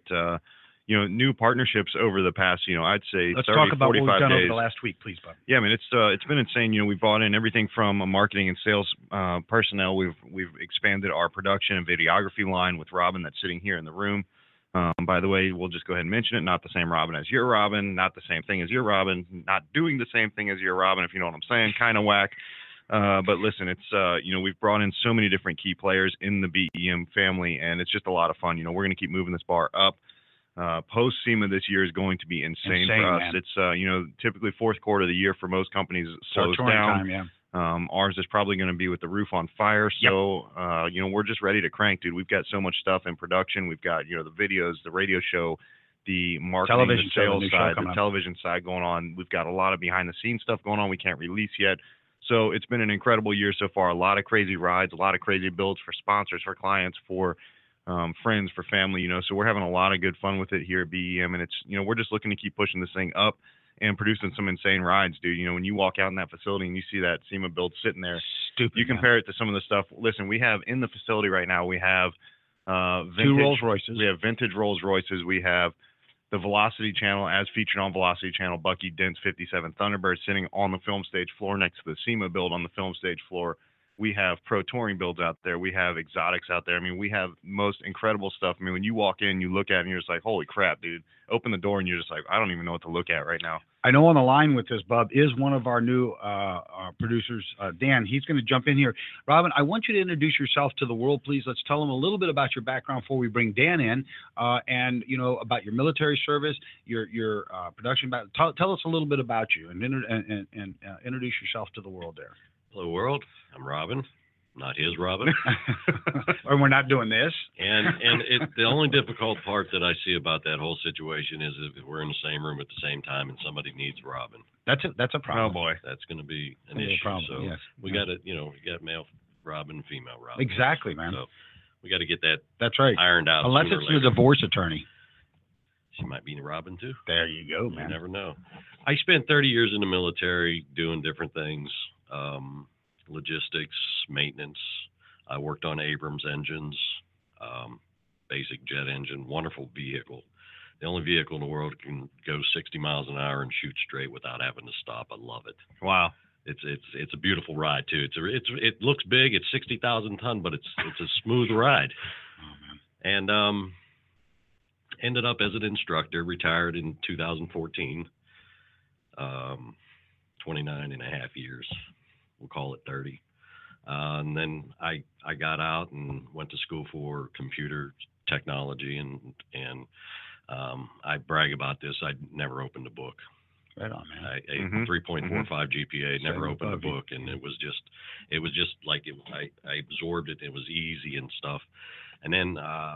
new partnerships over the past, I'd say Let's 30, talk about 45 what we've done days. over the last week, please, Bub. Yeah, I mean, it's been insane. We brought in everything from a marketing and sales personnel. We've expanded our production and videography line with Robin that's sitting here in the room. By the way, we'll just go ahead and mention it. Not the same Robin as your Robin, not the same thing as your Robin, not doing the same thing as your Robin, if you know what I'm saying. Kind of whack. But listen, it's we've brought in so many different key players in the BEM family, and it's just a lot of fun. We're going to keep moving this bar up. Post SEMA this year is going to be insane for us. Man. It's typically fourth quarter of the year for most companies slows down. Time, yeah. Ours is probably going to be with the roof on fire. So we're just ready to crank, dude. We've got so much stuff in production. We've got the videos, the radio show, the marketing, television the sales side, the television side going on. We've got a lot of behind the scenes stuff going on. We can't release yet. So it's been an incredible year so far. A lot of crazy rides, a lot of crazy builds for sponsors, for clients, for friends, for family, so we're having a lot of good fun with it here at BEM, and it's, we're just looking to keep pushing this thing up and producing some insane rides, dude. When you walk out in that facility and you see that SEMA build sitting there, stupid, you compare it to some of the stuff. Listen, we have in the facility right now, we have vintage, 2 Rolls Royces. We have vintage Rolls Royces. We have the Velocity Channel, as featured on Velocity Channel, Bucky Dent's 57 Thunderbird sitting on the film stage floor next to the SEMA build on the film stage floor. We have pro touring builds out there. We have exotics out there. I mean, we have most incredible stuff. I mean, when you walk in, you look at it and you're just like, holy crap, dude. Open the door and you're just like, I don't even know what to look at right now. I know on the line with this, Bub, is one of our new producers, Dan. He's going to jump in here. Robin, I want you to introduce yourself to the world, please. Let's tell them a little bit about your background before we bring Dan in, and about your military service, your production. Tell us a little bit about you and introduce yourself to the world there. Hello, world. I'm Robin, not his Robin. Or we're not doing this. And the only difficult part that I see about that whole situation is if we're in the same room at the same time and somebody needs Robin. That's a problem. Oh boy, that's going to be an issue. Problem. So yes. we got to, we got male Robin, female Robin. Exactly, man. So we got to get that. That's right. Ironed out. Unless it's the divorce attorney. She might be Robin too. There you go, man. You never know. I spent 30 years in the military doing different things. Logistics, maintenance. I worked on Abrams engines, basic jet engine, wonderful vehicle. The only vehicle in the world that can go 60 miles an hour and shoot straight without having to stop. I love it. Wow. It's a beautiful ride too. It looks big. It's 60,000 ton, but it's a smooth ride. Oh, man. And ended up as an instructor, retired in 2014. 29 and a half years. We'll call it 30. And then I got out and went to school for computer technology, and I brag about this. I never opened a book. Right on, man. 3.45 GPA, never opened a book, and it was just like I absorbed it. It was easy and stuff. And then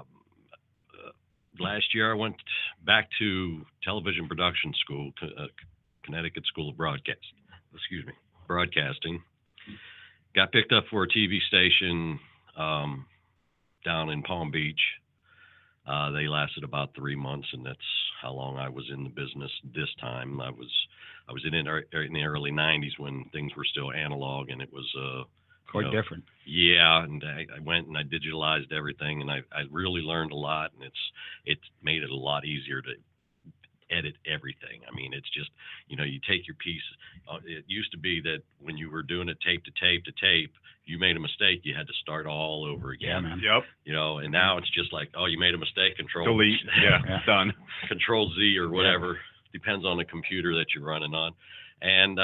last year I went back to television production school, Connecticut School of Broadcasting. Got picked up for a TV station down in Palm Beach. They lasted about 3 months, and that's how long I was in the business this time. I was in the early 90s when things were still analog, and it was quite different. Yeah, and I went and I digitalized everything, and I really learned a lot, and it's made it a lot easier to edit everything. I mean, it's just, you take your piece. It used to be that when you were doing it tape to tape, you made a mistake, you had to start all over again. Yeah, man. Yep. And now it's just like, oh, you made a mistake, control delete. Yeah, done. Control Z or whatever. Yeah. Depends on the computer that you're running on. And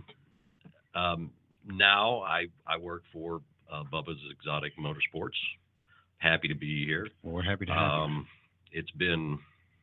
now I work for Bubba's Exotic Motorsports. Happy to be here. Well, we're happy to have you.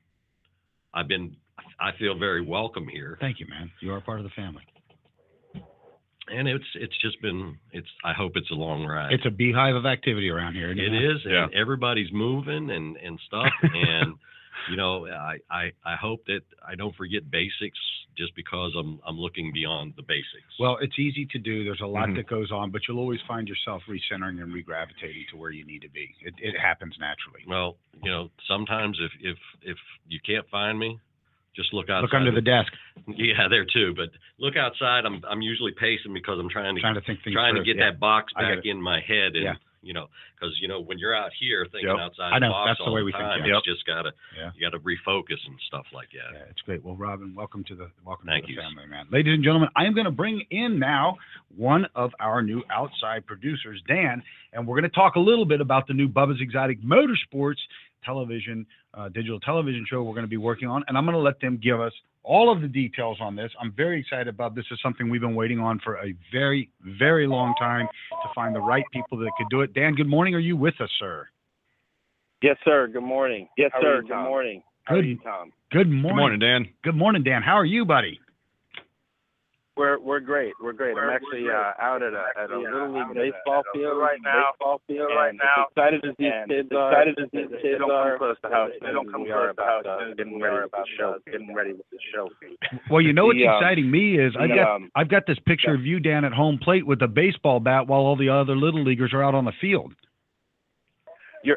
I feel very welcome here. Thank you, man. You are part of the family. And it's just been, I hope it's a long ride. It's a beehive of activity around here. It is, and everybody's moving and stuff. And you know, I hope that I don't forget basics just because I'm looking beyond the basics. Well, it's easy to do. There's a lot Mhm. that goes on, but you'll always find yourself recentering and regravitating to where you need to be. It happens naturally. Well, you know, sometimes if you can't find me, just look outside. Look under the desk, Yeah, there too. But look outside. I'm usually pacing because I'm trying to think things trying to through. get Yeah. that box I get back it. in my head, and Yeah. you know, because you know when you're out here thinking Yep. outside I know, the box that's the all way the we think, time, yeah. it's just gotta Yeah. you gotta refocus and stuff like that. Yeah, it's great. Well, Robin, welcome to the Thank you. family, man. Ladies and gentlemen, I am going to bring in now one of our new outside producers, Dan, and we're going to talk a little bit about the new Bubba's Exotic Motorsports television, digital television show we're going to be working on, and I'm going to let them give us all of the details on this. I'm very excited about this. Is something we've been waiting on for a very, very long time to find the right people that could do it. Dan, good morning. Are you with us, sir? Yes, sir. Good morning. Yes, How sir. are you, Good Tom? morning. How are you, Tom? Good morning. Good morning, Dan. Good morning, Dan. How are you, buddy? We're great. We're great. I'm actually out at a little league baseball field right now. Excited as these kids are. They don't come close to how we are about getting ready with the show. Well, you know what's The, exciting me is I've got this picture of you, Dan, at home plate with a baseball bat while all the other little leaguers are out on the field. You're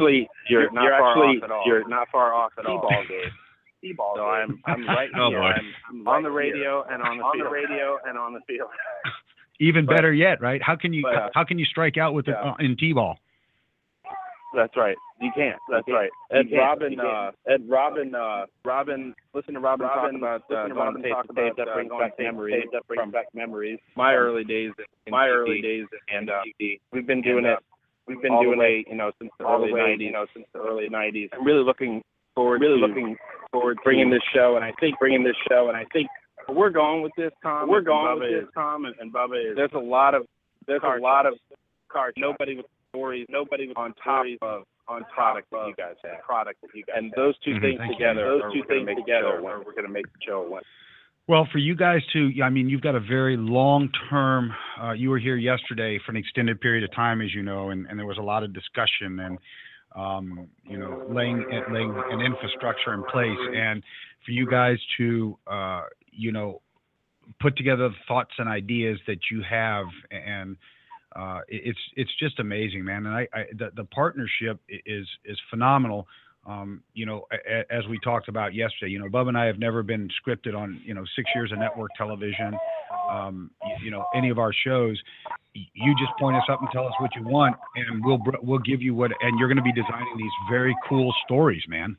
not far off at all. So I'm right Oh, here. boy. I'm on the radio and on the field. Even But- better yet, right? How can you but, how can you strike out with it in T-ball? That's right. You can't. That's right. Robin. Listen to Robin talk about going tape that brings back memories. My early days. And we've been doing it. We've been doing it, since the early '90s. I'm really looking forward to bringing this show, and I think we're going with this, Tom. And Bubba is. There's a lot of cars. Nobody with stories. Nobody with on top of product that you guys have. And those two things together, we're going to make the show win. Well, for you guys too, I mean, you've got a very long-term. You were here yesterday for an extended period of time, as you know, and there was a lot of discussion and laying an infrastructure in place, and for you guys to put together the thoughts and ideas that you have, and it's just amazing, man. And the partnership is phenomenal. As we talked about yesterday, Bubba and I have never been scripted on, 6 years of network television, any of our shows. You just point us up and tell us what you want, and we'll give you what, and you're going to be designing these very cool stories, man.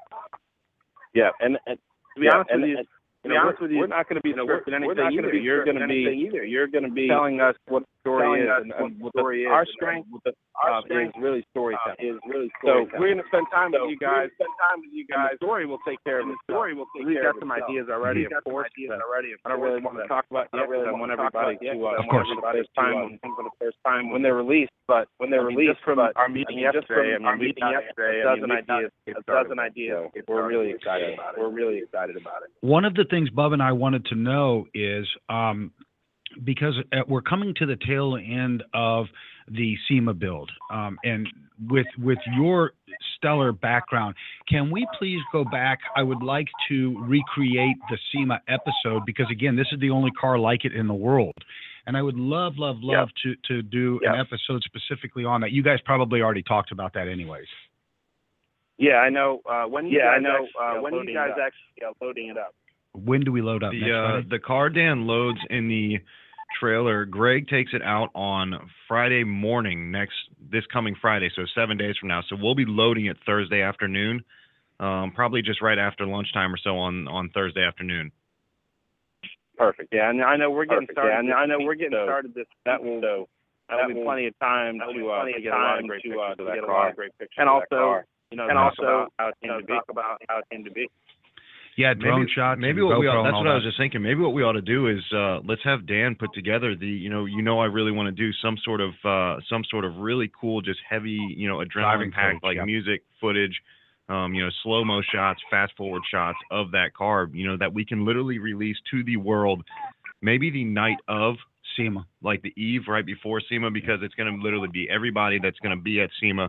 Yeah, and to be honest with you, we're not going to be scripting anything either. You're going to be telling us what the story is, and what our strength is really storytelling. So we're going to spend time with you guys. And the story will take care of itself. We've got some ideas already, of course. I don't really want to talk about it yet. I want everybody to, of course, for the first time when they're released. But when they're released from our meeting yesterday, a dozen ideas. We're really excited about it. One of the things Bubba and I wanted to know is because we're coming to the tail end of the SEMA build, and with your stellar background, can we please go back? I would like to recreate the SEMA episode, because again, this is the only car like it in the world, and I would love to do an episode specifically on that. You guys probably already talked about that anyways. Yeah, I know. When you guys actually loading it up? When do we load up? Next Friday? The car Dan loads in the trailer. Greg takes it out on Friday morning, this coming Friday, so 7 days from now. So we'll be loading it Thursday afternoon, probably just right after lunchtime or so on Thursday afternoon. Perfect. Yeah, and I know we're getting started. That will be plenty of time to get a lot of great pictures of that car, and also how it came to be. Yeah, drone shots. Maybe what that's what I was just thinking. Maybe what we ought to do is let's have Dan put together the I really want to do some sort of really cool, just heavy, adrenaline packed music footage, slow-mo shots, fast forward shots of that car, that we can literally release to the world, maybe the night of SEMA, like the eve right before SEMA, because it's going to literally be everybody that's going to be at SEMA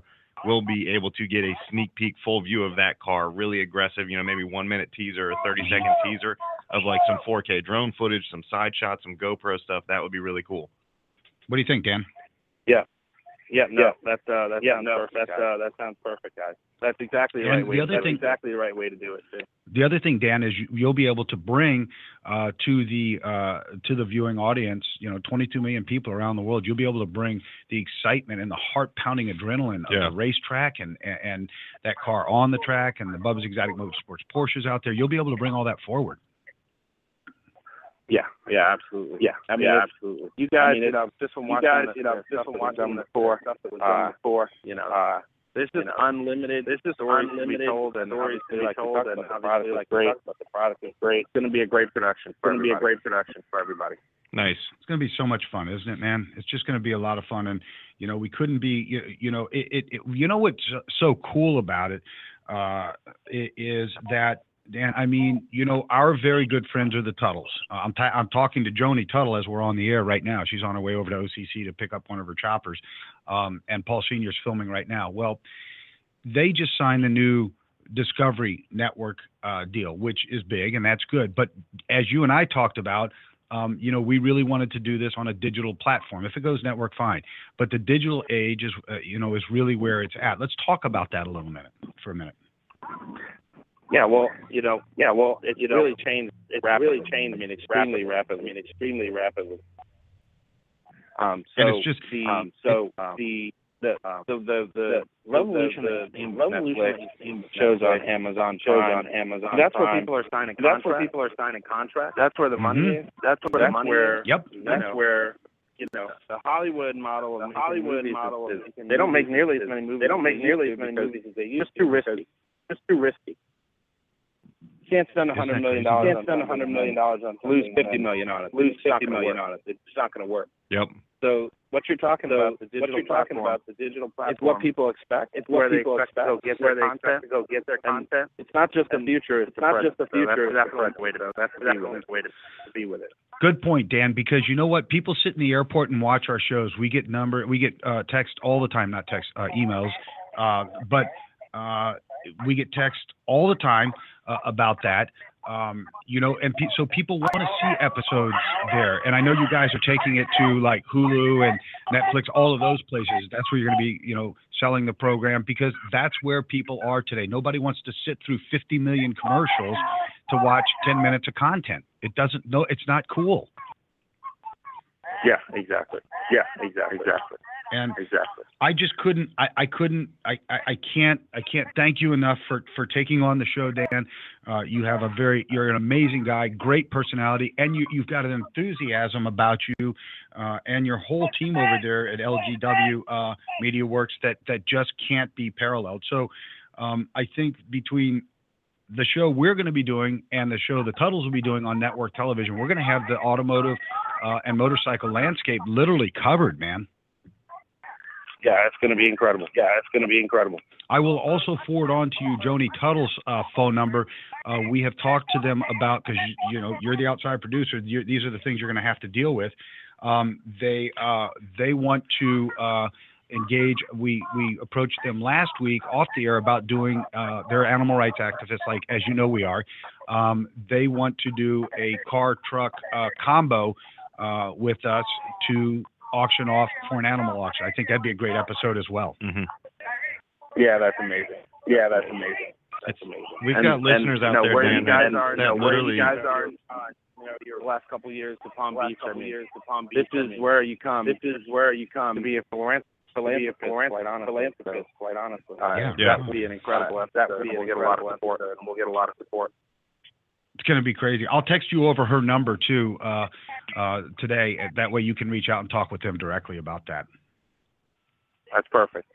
we'll be able to get a sneak peek, full view of that car, really aggressive, maybe 1 minute teaser or 30-second teaser of like some 4K drone footage, some side shots, some GoPro stuff. That would be really cool. What do you think, Dan? That sounds perfect, guys. That's exactly the right way. Exactly the right way to do it, too. The other thing, Dan, is you'll be able to bring to the viewing audience, 22 million people around the world. You'll be able to bring the excitement and the heart-pounding adrenaline of the racetrack and that car on the track and the Bubba's Exotic Motorsports Porsches out there. You'll be able to bring all that forward. Yeah, absolutely. Yeah, absolutely. You guys, just from watching them before, this is unlimited. This is stories to be told, and obviously, like the product is great. But the product is great. It's going to be a great production. It's going to be a great production for everybody. Nice. It's going to be so much fun, isn't it, man? It's just going to be a lot of fun, and we couldn't be. What's so cool about it is that. Dan, our very good friends are the Tuttles. I'm talking to Joni Tuttle as we're on the air right now. She's on her way over to OCC to pick up one of her choppers, and Paul Sr.'s filming right now. Well, they just signed the new Discovery Network deal, which is big, and that's good. But as you and I talked about, we really wanted to do this on a digital platform. If it goes network, fine. But the digital age is, is really where it's at. Let's talk about that for a minute. Yeah, well, it's really changed. It's really changed. Extremely rapidly. And it's just the revolution of shows on Amazon. That's where people are signing contracts. That's where the money is. That's where the money is. Yep. That's where the Hollywood model. They don't make nearly as many movies. As they used to. It's too risky. You can't spend $100 million on lose $50 million on it. It's not going to work. Yep. So what you're talking about, the digital platform, it's what people expect. It's where they expect to go get their content. It's not just the future. It's not just the future. That's the right way to go. That's the way to be with it. Good point, Dan. Because you know what, people sit in the airport and watch our shows. We get text all the time, not text, emails, but we get text all the time about that. So people want to see episodes there. And I know you guys are taking it to like Hulu and Netflix, all of those places. That's where you're going to be, selling the program, because that's where people are today. Nobody wants to sit through 50 million commercials to watch 10 minutes of content. It's not cool. Yeah, exactly. And I just couldn't. I can't thank you enough for taking on the show, Dan. You're an amazing guy, great personality, and you've got an enthusiasm about you and your whole team over there at LGW Media Works that just can't be paralleled. So I think between the show we're going to be doing and the show the Tuttles will be doing on network television, we're going to have the automotive and motorcycle landscape literally covered, man. Yeah, it's going to be incredible. I will also forward on to you Joni Tuttle's phone number. We have talked to them about, because you're the outside producer. These are the things you're going to have to deal with. They want to engage. We approached them last week off the air about doing. They're animal rights activists, like as you know we are. They want to do a car truck combo with us to auction off for an animal auction. I think that'd be a great episode as well. Mm-hmm. Yeah, that's amazing. We've got listeners out there, where Dan, you guys are, literally. Your last couple years to Palm Beach. This is where you come. To be a philanthropist. Quite honestly. That would be an incredible episode. We'll get a lot of support. It's going to be crazy. I'll text you over her number too today. That way you can reach out and talk with them directly about that. That's perfect.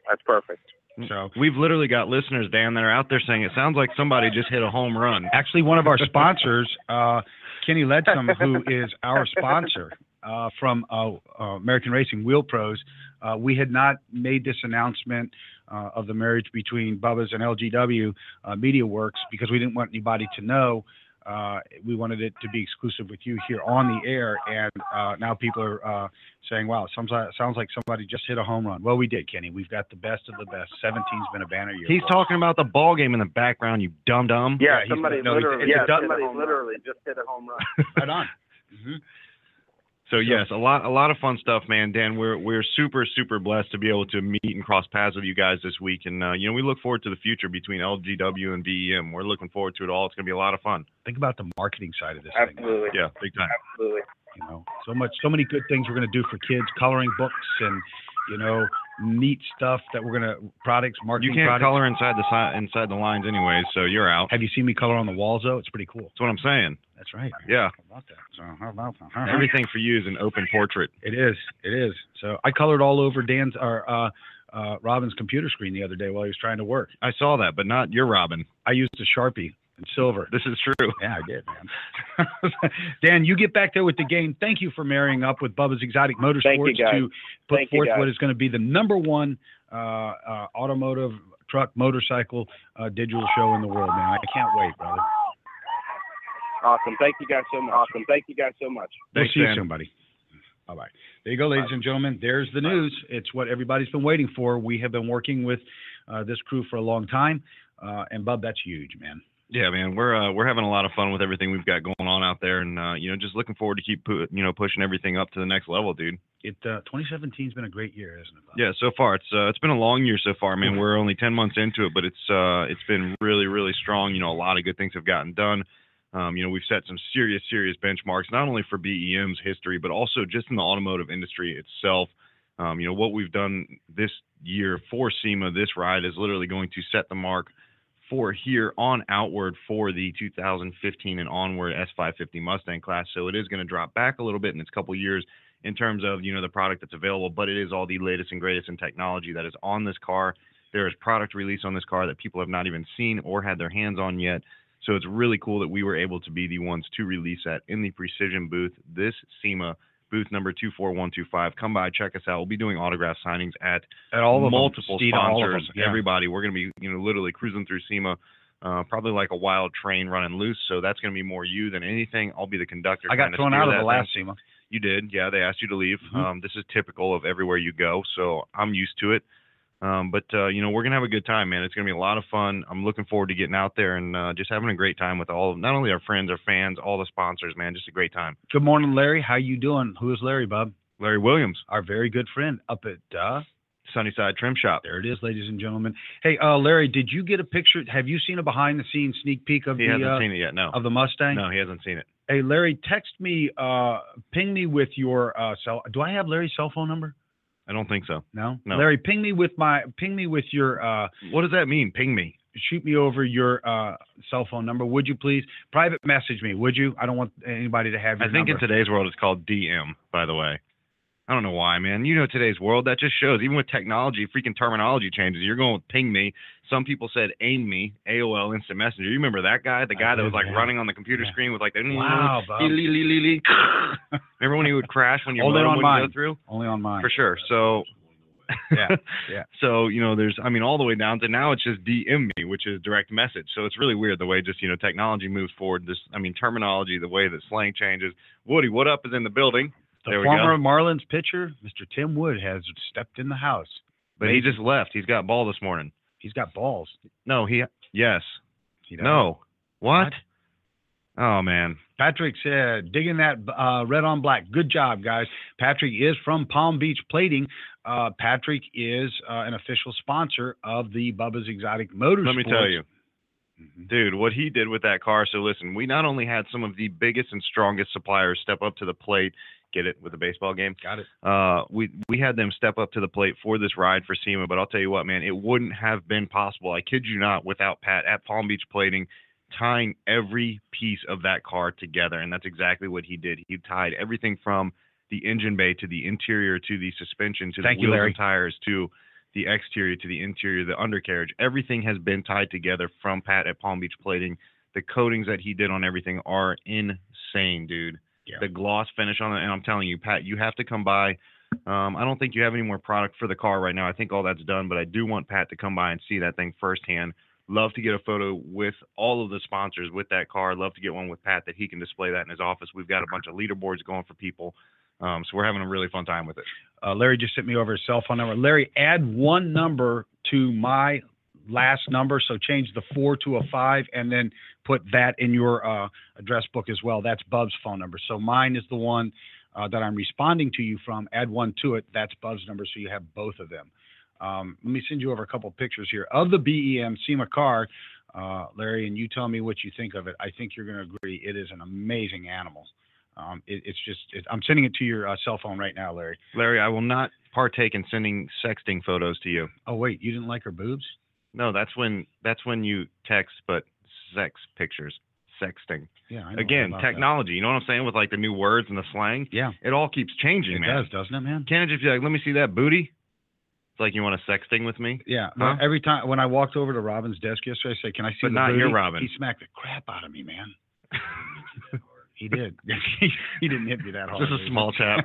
So we've literally got listeners, Dan, that are out there saying it sounds like somebody just hit a home run. Actually, one of our sponsors, Kenny Ledsome, who is our sponsor from American Racing Wheel Pros, we had not made this announcement of the marriage between Bubba's and LGW Media Works because we didn't want anybody to know we wanted it to be exclusive with you here on the air, and now people are saying, wow, sounds like somebody just hit a home run. Well, we did, Kenny. We've got the best of the best. 17's been a banner year. He's talking about the ball game in the background, you dum-dum. Yeah, somebody literally just hit a home run. Right on. Mm-hmm. So yes, a lot of fun stuff, man. Dan, we're super blessed to be able to meet and cross paths with you guys this week, and we look forward to the future between LGW and BEM. We're looking forward to it all. It's going to be a lot of fun. Think about the marketing side of this Absolutely. thing. Yeah, big time. Absolutely. So many good things we're going to do for kids, coloring books and neat stuff that we're going to marketing. You can't products. color inside the lines anyway, so you're out. Have you seen me color on the walls though? It's pretty cool. That's what I'm saying. That's right. Yeah. How about that? Everything for you is an open portrait. It is. So I colored all over Robin's computer screen the other day while he was trying to work. I saw that, but not your Robin. I used a Sharpie in silver. This is true. Yeah, I did, man. Dan, you get back there with the game. Thank you for marrying up with Bubba's Exotic Motorsports to put forth what is going to be the number one automotive truck motorcycle digital show in the world, man. I can't wait, brother. Awesome. Thank you guys so much. We'll see you soon, buddy. Bye-bye. There you go, ladies and gentlemen. There's the news. It's what everybody's been waiting for. We have been working with this crew for a long time, and Bub, that's huge, man. Yeah, man, we're having a lot of fun with everything we've got going on out there, and just looking forward to keep pushing everything up to the next level, dude. 2017's been a great year, hasn't it, Bob? Yeah, so far it's been a long year so far. I mean, we're only 10 months into it, but it's been really strong. A lot of good things have gotten done. We've set some serious benchmarks, not only for BEM's history, but also just in the automotive industry itself. What we've done this year for SEMA, this ride is literally going to set the mark for here on outward for the 2015 and onward S550 Mustang class. So it is going to drop back a little bit in its couple years in terms of, the product that's available, but it is all the latest and greatest in technology that is on this car. There is product release on this car that people have not even seen or had their hands on yet. So it's really cool that we were able to be the ones to release that in the Precision booth, this SEMA booth number 24125. Come by, check us out. We'll be doing autograph signings at all of multiple them. sponsors. Yeah. Everybody. We're going to be, literally cruising through SEMA, probably like a wild train running loose. So that's going to be more you than anything. I'll be the conductor. I got thrown out of the last SEMA. You did. Yeah, they asked you to leave. Mm-hmm. This is typical of everywhere you go, so I'm used to it. But we're going to have a good time, man. It's going to be a lot of fun. I'm looking forward to getting out there and just having a great time with not only our friends, our fans, all the sponsors, man. Just a great time. Good morning, Larry. How you doing? Who is Larry, Bob? Larry Williams. Our very good friend up at Sunnyside Trim Shop. There it is, ladies and gentlemen. Hey, Larry, did you get a picture? Have you seen a behind-the-scenes sneak peek of He hasn't seen it yet, no. Of the Mustang? No, he hasn't seen it. Hey, Larry, text me, ping me with your cell. Do I have Larry's cell phone number? I don't think so. No? No. Larry, ping me with your what does that mean? Ping me. Shoot me over your cell phone number, would you please? Private message me, would you? I don't want anybody to have your I think number. in today's world it's called DM, by the way. I don't know why, man. Today's world, that just shows, even with technology, freaking terminology changes. You're going with ping me. Some people said aim me, AOL Instant Messenger. You remember that guy? The guy that was like running on the computer screen with like the... Wow, Bob. Remember when he would crash when your Only modem on would mine. go through? Only on mine. For sure. So... Yeah. So, there's, all the way down to now it's just DM me, which is direct message. So it's really weird the way just, technology moves forward. Terminology, the way that slang changes. Woody, what up is in the building. The there we former go. Marlins pitcher, Mr. Tim Wood, has stepped in the house. But he just left. He's got ball this morning. He's got balls. No, yes. He does. No. What? Oh, man. Patrick said, digging that red on black. Good job, guys. Patrick is from Palm Beach Plating. Patrick is an official sponsor of the Bubba's Exotic Motorsports. Let me tell you, dude, what he did with that car. So listen, we not only had some of the biggest and strongest suppliers step up to the plate. Get it with the baseball game? Got it. We had them step up to the plate for this ride for SEMA, but I'll tell you what, man, it wouldn't have been possible, I kid you not, without Pat at Palm Beach Plating tying every piece of that car together, and that's exactly what he did. He tied everything from the engine bay to the interior to the suspension to the wheels and tires to the exterior to the interior, the undercarriage. Everything has been tied together from Pat at Palm Beach Plating. The coatings that he did on everything are insane, dude. Yeah. The gloss finish on it, and I'm telling you, Pat, you have to come by. I don't think you have any more product for the car right now. I think all that's done, but I do want Pat to come by and see that thing firsthand. Love to get a photo with all of the sponsors with that car. Love to get one with Pat that he can display that in his office. We've got a bunch of leaderboards going for people. So we're having a really fun time with it. Larry just sent me over his cell phone number. Larry, add one number to my last number. So change the 4 to a 5 and then put that in your address book as well. That's Bub's phone number. So mine is the one that I'm responding to you from. Add one to it. That's Bub's number. So you have both of them. Let me send you over a couple of pictures here of the BEM SEMA car, Larry, and you tell me what you think of it. I think you're going to agree. It is an amazing animal. I'm sending it to your cell phone right now, Larry. Larry, I will not partake in sending sexting photos to you. Oh, wait, you didn't like her boobs? No, that's when you text, but sex pictures, sexting. Yeah. I know Again, technology. That. You know what I'm saying with like the new words and the slang? Yeah. It all keeps changing, man. It does, doesn't it, man? Can't it just be like, let me see that booty? It's like you want a sexting with me? Yeah. Huh? Every time when I walked over to Robin's desk yesterday, I said, "Can I see but the not booty?" your Robin. He smacked the crap out of me, man. He did. He didn't hit me that hard. Just a small chap.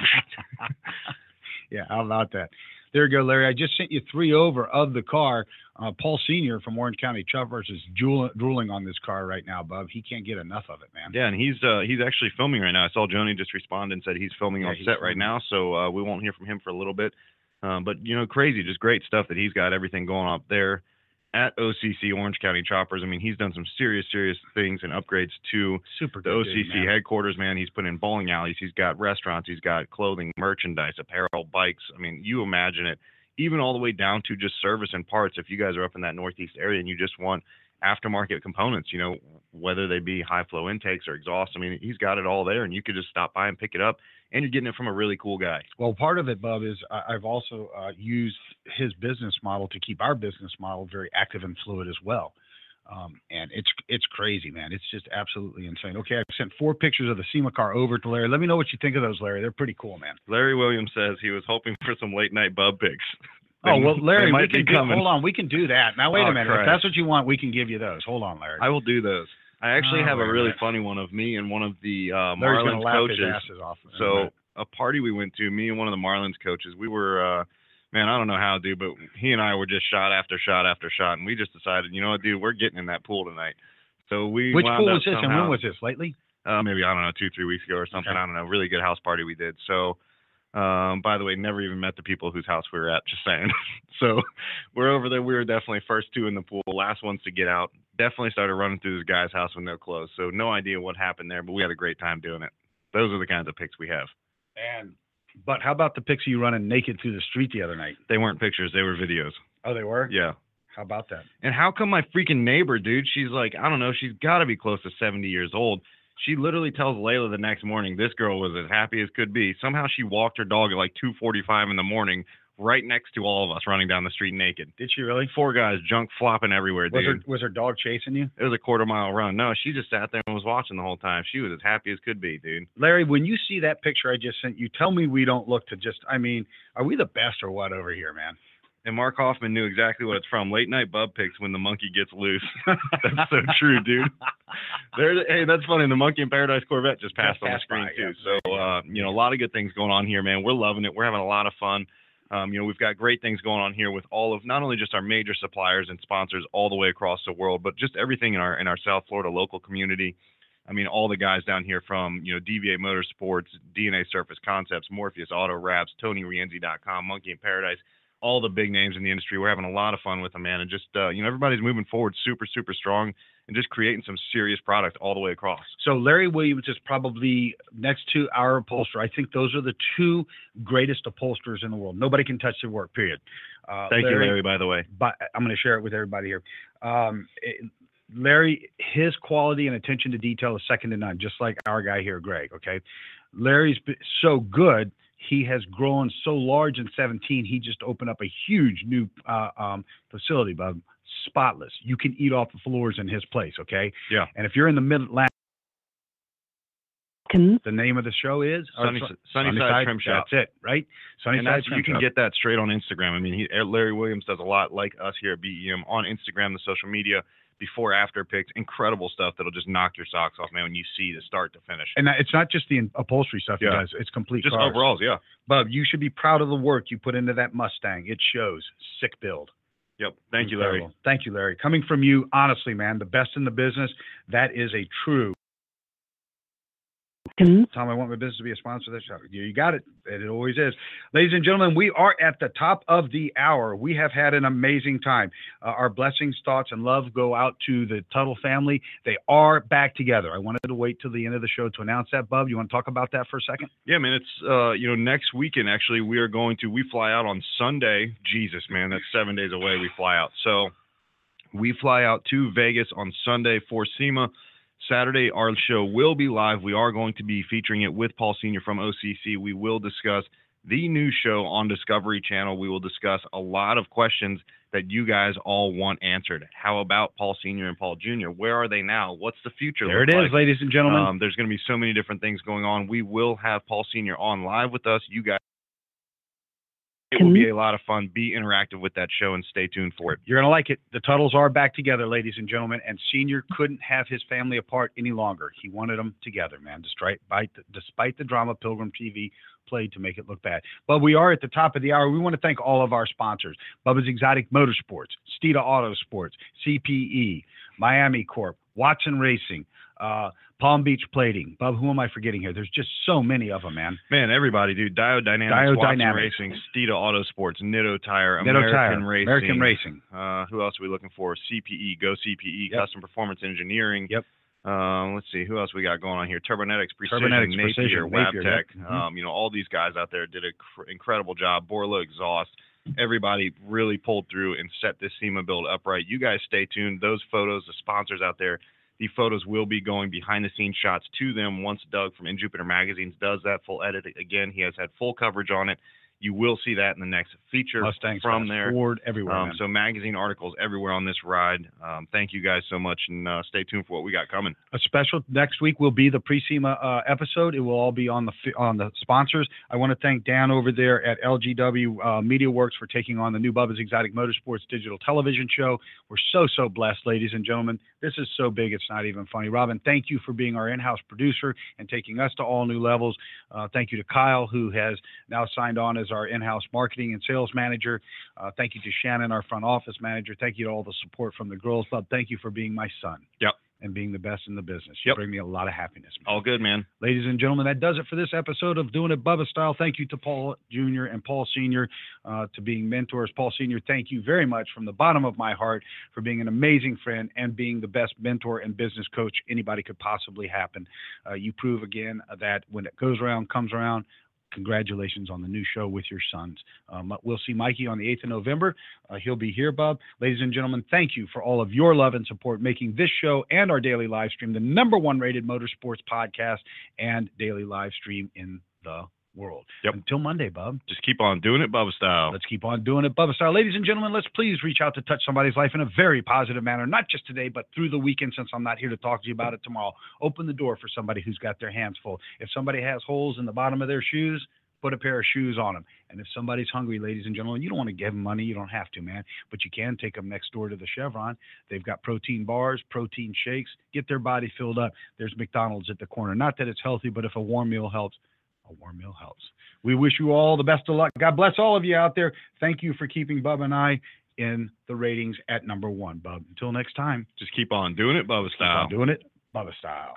Yeah, how about that? There you go, Larry. I just sent you 3 over of the car. Paul Sr. from Orange County Chuffers is drooling on this car right now, Bub. He can't get enough of it, man. Yeah, and he's actually filming right now. I saw Joni just respond and said he's filming on set right now, so we won't hear from him for a little bit. But, you know, crazy, just great stuff that he's got everything going up there at OCC, Orange County Choppers. I mean, he's done some serious things and upgrades to the OCC headquarters, man. He's put in bowling alleys. He's got restaurants. He's got clothing, merchandise, apparel, bikes. I mean, you imagine it, even all the way down to just service and parts. If you guys are up in that Northeast area and you just want aftermarket components, you know, whether they be high flow intakes or exhaust, I mean, he's got it all there, and you could just stop by and pick it up, and you're getting it from a really cool guy. Well, part of it, Bub, is I've also used his business model to keep our business model very active and fluid as well. And it's crazy, man. It's just absolutely insane. Okay, I've sent 4 pictures of the SEMA car over to Larry. Let me know what you think of those, Larry. They're pretty cool, man. Larry Williams says he was hoping for some late night Bub pics. Oh, well, Larry, hold on. We can do that. Now, wait a minute. Christ. If that's what you want, we can give you those. Hold on, Larry. I will do those. I actually have a really funny one of me and one of the Marlins coaches. His asses off. So a party we went to, me and one of the Marlins coaches, we were, man, I don't know how, dude, but he and I were just shot after shot after shot, and we just decided, you know what, dude, we're getting in that pool tonight. So we Which pool was this, and when was this? Lately? Maybe, I don't know, 2-3 weeks ago or something. Okay. I don't know. Really good house party we did. So, by the way, never even met the people whose house we were at, just saying. So we're over there. We were definitely first 2 in the pool, last ones to get out. Definitely started running through this guy's house with no clothes. So no idea what happened there, but we had a great time doing it. Those are the kinds of pics we have. But how about the pics of you running naked through the street the other night? They weren't pictures. They were videos. Oh, they were? Yeah. How about that? And how come my freaking neighbor, dude, she's like, I don't know, she's got to be close to 70 years old. She literally tells Layla the next morning, this girl was as happy as could be. Somehow she walked her dog at like 2:45 in the morning, right next to all of us running down the street naked. Did she really? 4 guys, junk flopping everywhere, dude. Was her dog chasing you? It was a quarter-mile run. No, she just sat there and was watching the whole time. She was as happy as could be, dude. Larry, when you see that picture I just sent you, tell me we don't look to just, I mean, are we the best or what over here, man? And Mark Hoffman knew exactly what it's from. Late night Bub pics when the monkey gets loose. That's so true, dude. Hey, that's funny. The Monkey in Paradise Corvette just passed on the screen, too. So, you know, a lot of good things going on here, man. We're loving it. We're having a lot of fun. You know, we've got great things going on here with all of not only just our major suppliers and sponsors all the way across the world, but just everything in our South Florida local community. I mean, all the guys down here from, you know, DVA Motorsports, DNA Surface Concepts, Morpheus Auto Wraps, TonyRienzi.com, Monkey in Paradise, all the big names in the industry. We're having a lot of fun with them, man. And just, you know, everybody's moving forward super, super strong and just creating some serious product all the way across. So Larry Williams is probably next to our upholsterer. I think those are the 2 greatest upholsterers in the world. Nobody can touch their work, period. Thank you, Larry, by the way. But I'm going to share it with everybody here. Larry, his quality and attention to detail is second to none, just like our guy here, Greg, okay? Larry's so good. He has grown so large in 17, he just opened up a huge new facility, Bub, spotless. You can eat off the floors in his place, okay? Yeah. And if you're in the Mid-Atlantic, the name of the show is? Sunnyside Trim Shop. That's it, right? Sunnyside Trim Shop. You can get that straight on Instagram. I mean, Larry Williams does a lot like us here at BEM on Instagram, the social media. Before, after pics, incredible stuff that'll just knock your socks off, man, when you see the start to finish. And it's not just the upholstery stuff, you guys. It's complete just cars. Overalls, yeah. Bub, you should be proud of the work you put into that Mustang. It shows. Sick build. Yep. Thank you, Larry. Incredible. Thank you, Larry. Coming from you, honestly, man, the best in the business. That is a true. Tom, I want my business to be a sponsor of this show. You got it. It always is. Ladies and gentlemen, we are at the top of the hour. We have had an amazing time. Our blessings, thoughts, and love go out to the Tuttle family. They are back together. I wanted to wait till the end of the show to announce that, Bub. You want to talk about that for a second? Yeah, man. It's, next weekend, actually, we fly out on Sunday. Jesus, man, that's 7 days away. We fly out. So we fly out to Vegas on Sunday for SEMA. Saturday, our show will be live. We are going to be featuring it with Paul Sr. from OCC. We will discuss the new show on Discovery Channel. We will discuss a lot of questions that you guys all want answered. How about Paul Sr. and Paul Jr.? Where are they now? What's the future There it is, ladies and gentlemen. There's going to be so many different things going on. We will have Paul Sr. on live with us. You guys. It will be a lot of fun. Be interactive with that show and stay tuned for it. You're going to like it. The Tuttles are back together, ladies and gentlemen, and Senior couldn't have his family apart any longer. He wanted them together, man, despite the drama Pilgrim TV played to make it look bad. But we are at the top of the hour. We want to thank all of our sponsors: Bubba's Exotic Motorsports, Steeda Auto Sports, CPE, Miami Corp, Watson Racing, Palm Beach Plating. Bub, who am I forgetting here? There's just so many of them, man. Man, everybody, dude. Watson Racing, Steeda Auto Sports, Nitto Tire, American Racing. Who else are we looking for? CPE, Go CPE, yep. Custom Performance Engineering. Yep. Let's see, who else we got going on here? Turbonetics, Precision, Napier, Wabtec. Yep. All these guys out there did an incredible job. Borla Exhaust. Everybody really pulled through and set this SEMA build upright. You guys stay tuned. Those photos, the sponsors out there, the photos will be going behind-the-scenes shots to them once Doug from In Jupiter Magazines does that full edit. Again, he has had full coverage on it. You will see that in the next feature Mustangs from there. Ford, everywhere. So magazine articles everywhere on this ride. Thank you guys so much, and stay tuned for what we got coming. A special next week will be the pre-SEMA episode. It will all be on the sponsors. I want to thank Dan over there at LGW MediaWorks for taking on the new Bubba's Exotic Motorsports digital television show. We're so blessed, ladies and gentlemen. This is so big, it's not even funny. Robin, thank you for being our in-house producer and taking us to all new levels. Thank you to Kyle, who has now signed on as our in-house marketing and sales manager. Thank you to Shannon, our front office manager. Thank you to all the support from the Girls Club. Thank you for being my son. Yep. And being the best in the business. You bring me a lot of happiness, man. All good, man. Ladies and gentlemen, that does it for this episode of Doing It Bubba Style. Thank you to Paul Jr. and Paul Sr. To being mentors. Paul Sr., thank you very much from the bottom of my heart for being an amazing friend and being the best mentor and business coach anybody could possibly happen. You prove again that when it goes around, comes around. Congratulations on the new show with your sons. We'll see Mikey on the 8th of November. He'll be here, Bub. Ladies and gentlemen, thank you for all of your love and support, making this show and our daily live stream the #1 rated motorsports podcast and daily live stream in the world. Yep. Until Monday, Bub. Just keep on doing it Bubba style. Let's keep on doing it Bubba style. Ladies and gentlemen, let's please reach out to touch somebody's life in a very positive manner, not just today, but through the weekend, since I'm not here to talk to you about it tomorrow. Open the door for somebody who's got their hands full. If somebody has holes in the bottom of their shoes, put a pair of shoes on them. And if somebody's hungry, ladies and gentlemen, you don't want to give them money. You don't have to, man. But you can take them next door to the Chevron. They've got protein bars, protein shakes. Get their body filled up. There's McDonald's at the corner. Not that it's healthy, but if a warm meal helps, a warm meal helps. We wish you all the best of luck. God bless all of you out there. Thank you for keeping Bub and I in the ratings at #1, Bub. Until next time, just keep on doing it Bubba style. Keep on doing it Bubba style.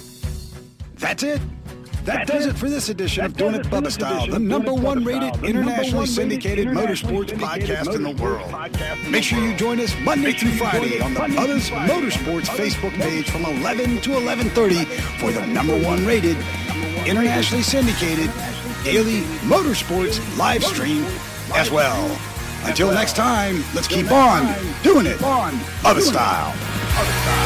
That's it. That does it for this edition of Doing It Bubba Style, the #1 rated internationally syndicated motorsports podcast in the world. Make sure you join us Monday through Friday on the Bubba's Motorsports Facebook page from 11 to 11:30 for the #1 rated internationally syndicated daily motorsports live stream as well. Until next time, let's keep on doing it Bubba Style.